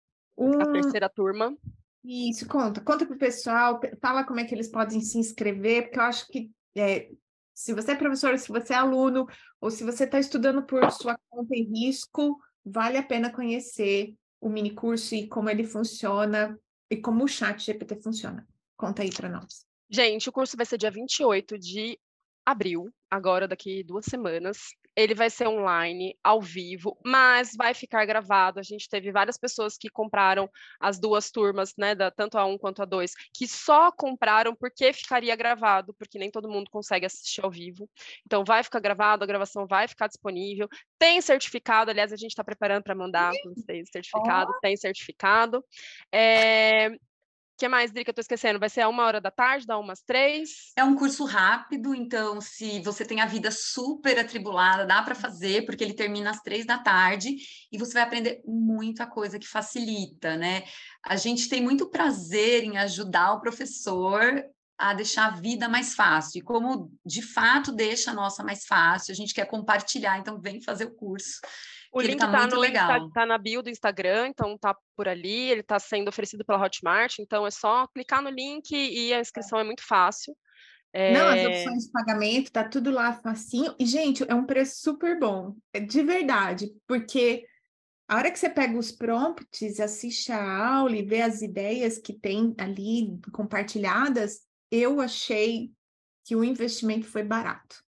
A um... terceira turma. Isso, conta. Conta pro pessoal, pe- fala como é que eles podem se inscrever, porque eu acho que é, se você é professor, se você é aluno, ou se você está estudando por sua conta e risco, vale a pena conhecer o minicurso e como ele funciona, e como o chat G P T funciona. Conta aí para nós. Gente, o curso vai ser dia vinte e oito de abril, agora daqui duas semanas. Ele vai ser online, ao vivo, mas vai ficar gravado. A gente teve várias pessoas que compraram as duas turmas, né, da, tanto a um quanto a dois, que só compraram porque ficaria gravado, porque nem todo mundo consegue assistir ao vivo. Então, vai ficar gravado, a gravação vai ficar disponível. Tem certificado, aliás, a gente está preparando para mandar para vocês certificado, Ó, tem certificado. É... O que mais, Drica, eu tô esquecendo? Vai ser a uma hora da tarde, da umas três? É um curso rápido, então se você tem a vida super atribulada, dá para fazer, porque ele termina às três da tarde e você vai aprender muita coisa que facilita, né? A gente tem muito prazer em ajudar o professor a deixar a vida mais fácil. E como de fato deixa a nossa mais fácil, a gente quer compartilhar, então vem fazer o curso, O que ele link está tá muito no Insta, legal. tá na bio do Instagram, então tá por ali, ele tá sendo oferecido pela Hotmart, então é só clicar no link e a inscrição é muito fácil. não, as É... opções de pagamento, tá tudo lá facinho. E, gente, é um preço super bom, é de verdade, porque a hora que você pega os prompts, assiste a aula e vê as ideias que tem ali compartilhadas, eu achei que o investimento foi barato.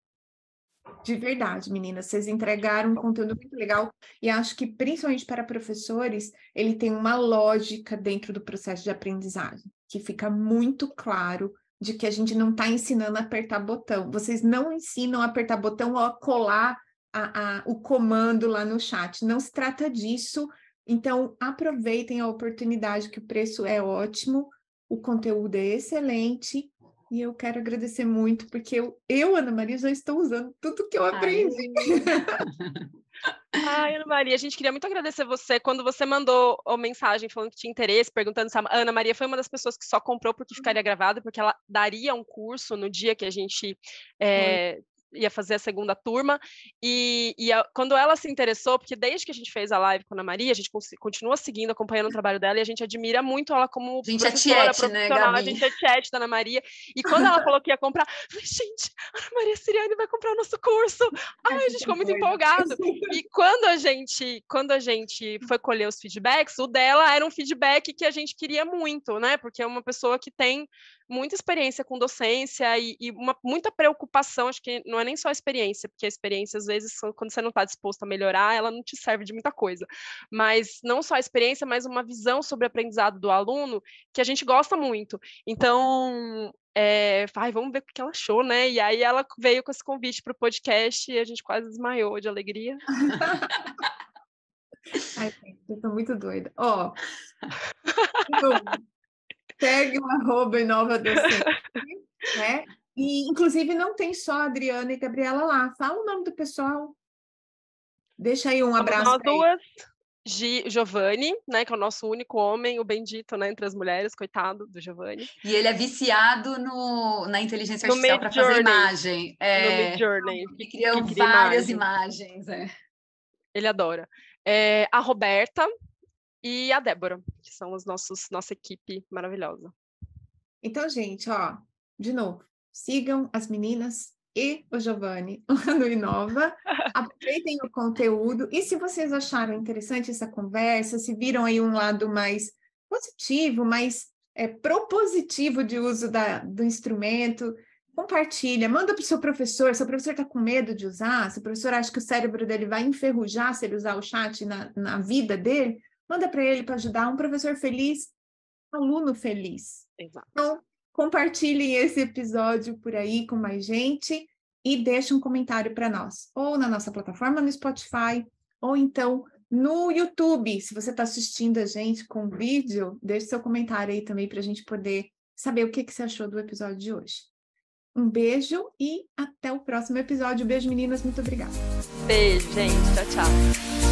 De verdade, meninas, vocês entregaram um conteúdo muito legal e acho que, principalmente para professores, ele tem uma lógica dentro do processo de aprendizagem, que fica muito claro de que a gente não está ensinando a apertar botão. Vocês não ensinam a apertar botão ou a colar a, a, o comando lá no chat. Não se trata disso. Então, aproveitem a oportunidade, que o preço é ótimo, o conteúdo é excelente. E eu quero agradecer muito, porque eu, eu, Ana Maria, já estou usando tudo que eu aprendi. Ai, Ana Maria, a gente queria muito agradecer você. Quando você mandou a mensagem falando que tinha interesse, perguntando se a Ana Maria foi uma das pessoas que só comprou porque ficaria gravado, porque ela daria um curso no dia que a gente é, ia fazer a segunda turma. E, e a, quando ela se interessou, porque desde que a gente fez a live com a Ana Maria, a gente continua seguindo, acompanhando o trabalho dela, e a gente admira muito ela como A gente professora, é tiete, né, profissional, a Gabi? gente é chat da Ana Maria. E quando ela falou que ia comprar, eu falei, gente, a Ana Maria Siriane vai comprar o nosso curso. Ai, a gente ficou muito empolgado. E quando a gente, quando a gente foi colher os feedbacks, o dela era um feedback que a gente queria muito, né? Porque é uma pessoa que tem muita experiência com docência e, e uma, muita preocupação, acho que não é nem só a experiência, porque a experiência, às vezes, quando você não está disposto a melhorar, ela não te serve de muita coisa. Mas não só a experiência, mas uma visão sobre o aprendizado do aluno que a gente gosta muito. Então, é, ai, vamos ver o que ela achou, né? E aí ela veio com esse convite para o podcast e a gente quase desmaiou de alegria. Ai, gente, eu tô muito doida. Ó, então, segue o arroba Inova Docente, né? E, inclusive, não tem só a Adriana e a Gabriela lá. Fala o nome do pessoal. Deixa aí um Somos abraço nós para ele. duas, Gi, Giovanni, né, que é o nosso único homem, o bendito, né, entre as mulheres, coitado do Giovanni. E ele é viciado no, na inteligência No artificial para fazer Midjourney. imagem. No É, Midjourney. ele criou que cria várias imagem. imagens. É. Ele adora. É, a Roberta e a Débora, que são os nossos, nossa equipe maravilhosa. Então, gente, ó, de novo, sigam as meninas e o Giovanni lá no Inova, aproveitem o conteúdo, e se vocês acharam interessante essa conversa, se viram aí um lado mais positivo, mais é, propositivo de uso da, do instrumento, compartilha, manda para o seu professor, seu professor está com medo de usar, seu professor acha que o cérebro dele vai enferrujar se ele usar o chat na, na vida dele, manda para ele para ajudar. Um professor feliz, aluno feliz. Exato. Então, compartilhem esse episódio por aí com mais gente e deixem um comentário para nós, ou na nossa plataforma no Spotify, ou então no YouTube. Se você está assistindo a gente com vídeo, deixe seu comentário aí também para a gente poder saber o que, que você achou do episódio de hoje. Um beijo e até o próximo episódio. Beijo, meninas. Muito obrigada. Beijo, gente. Tchau, tchau.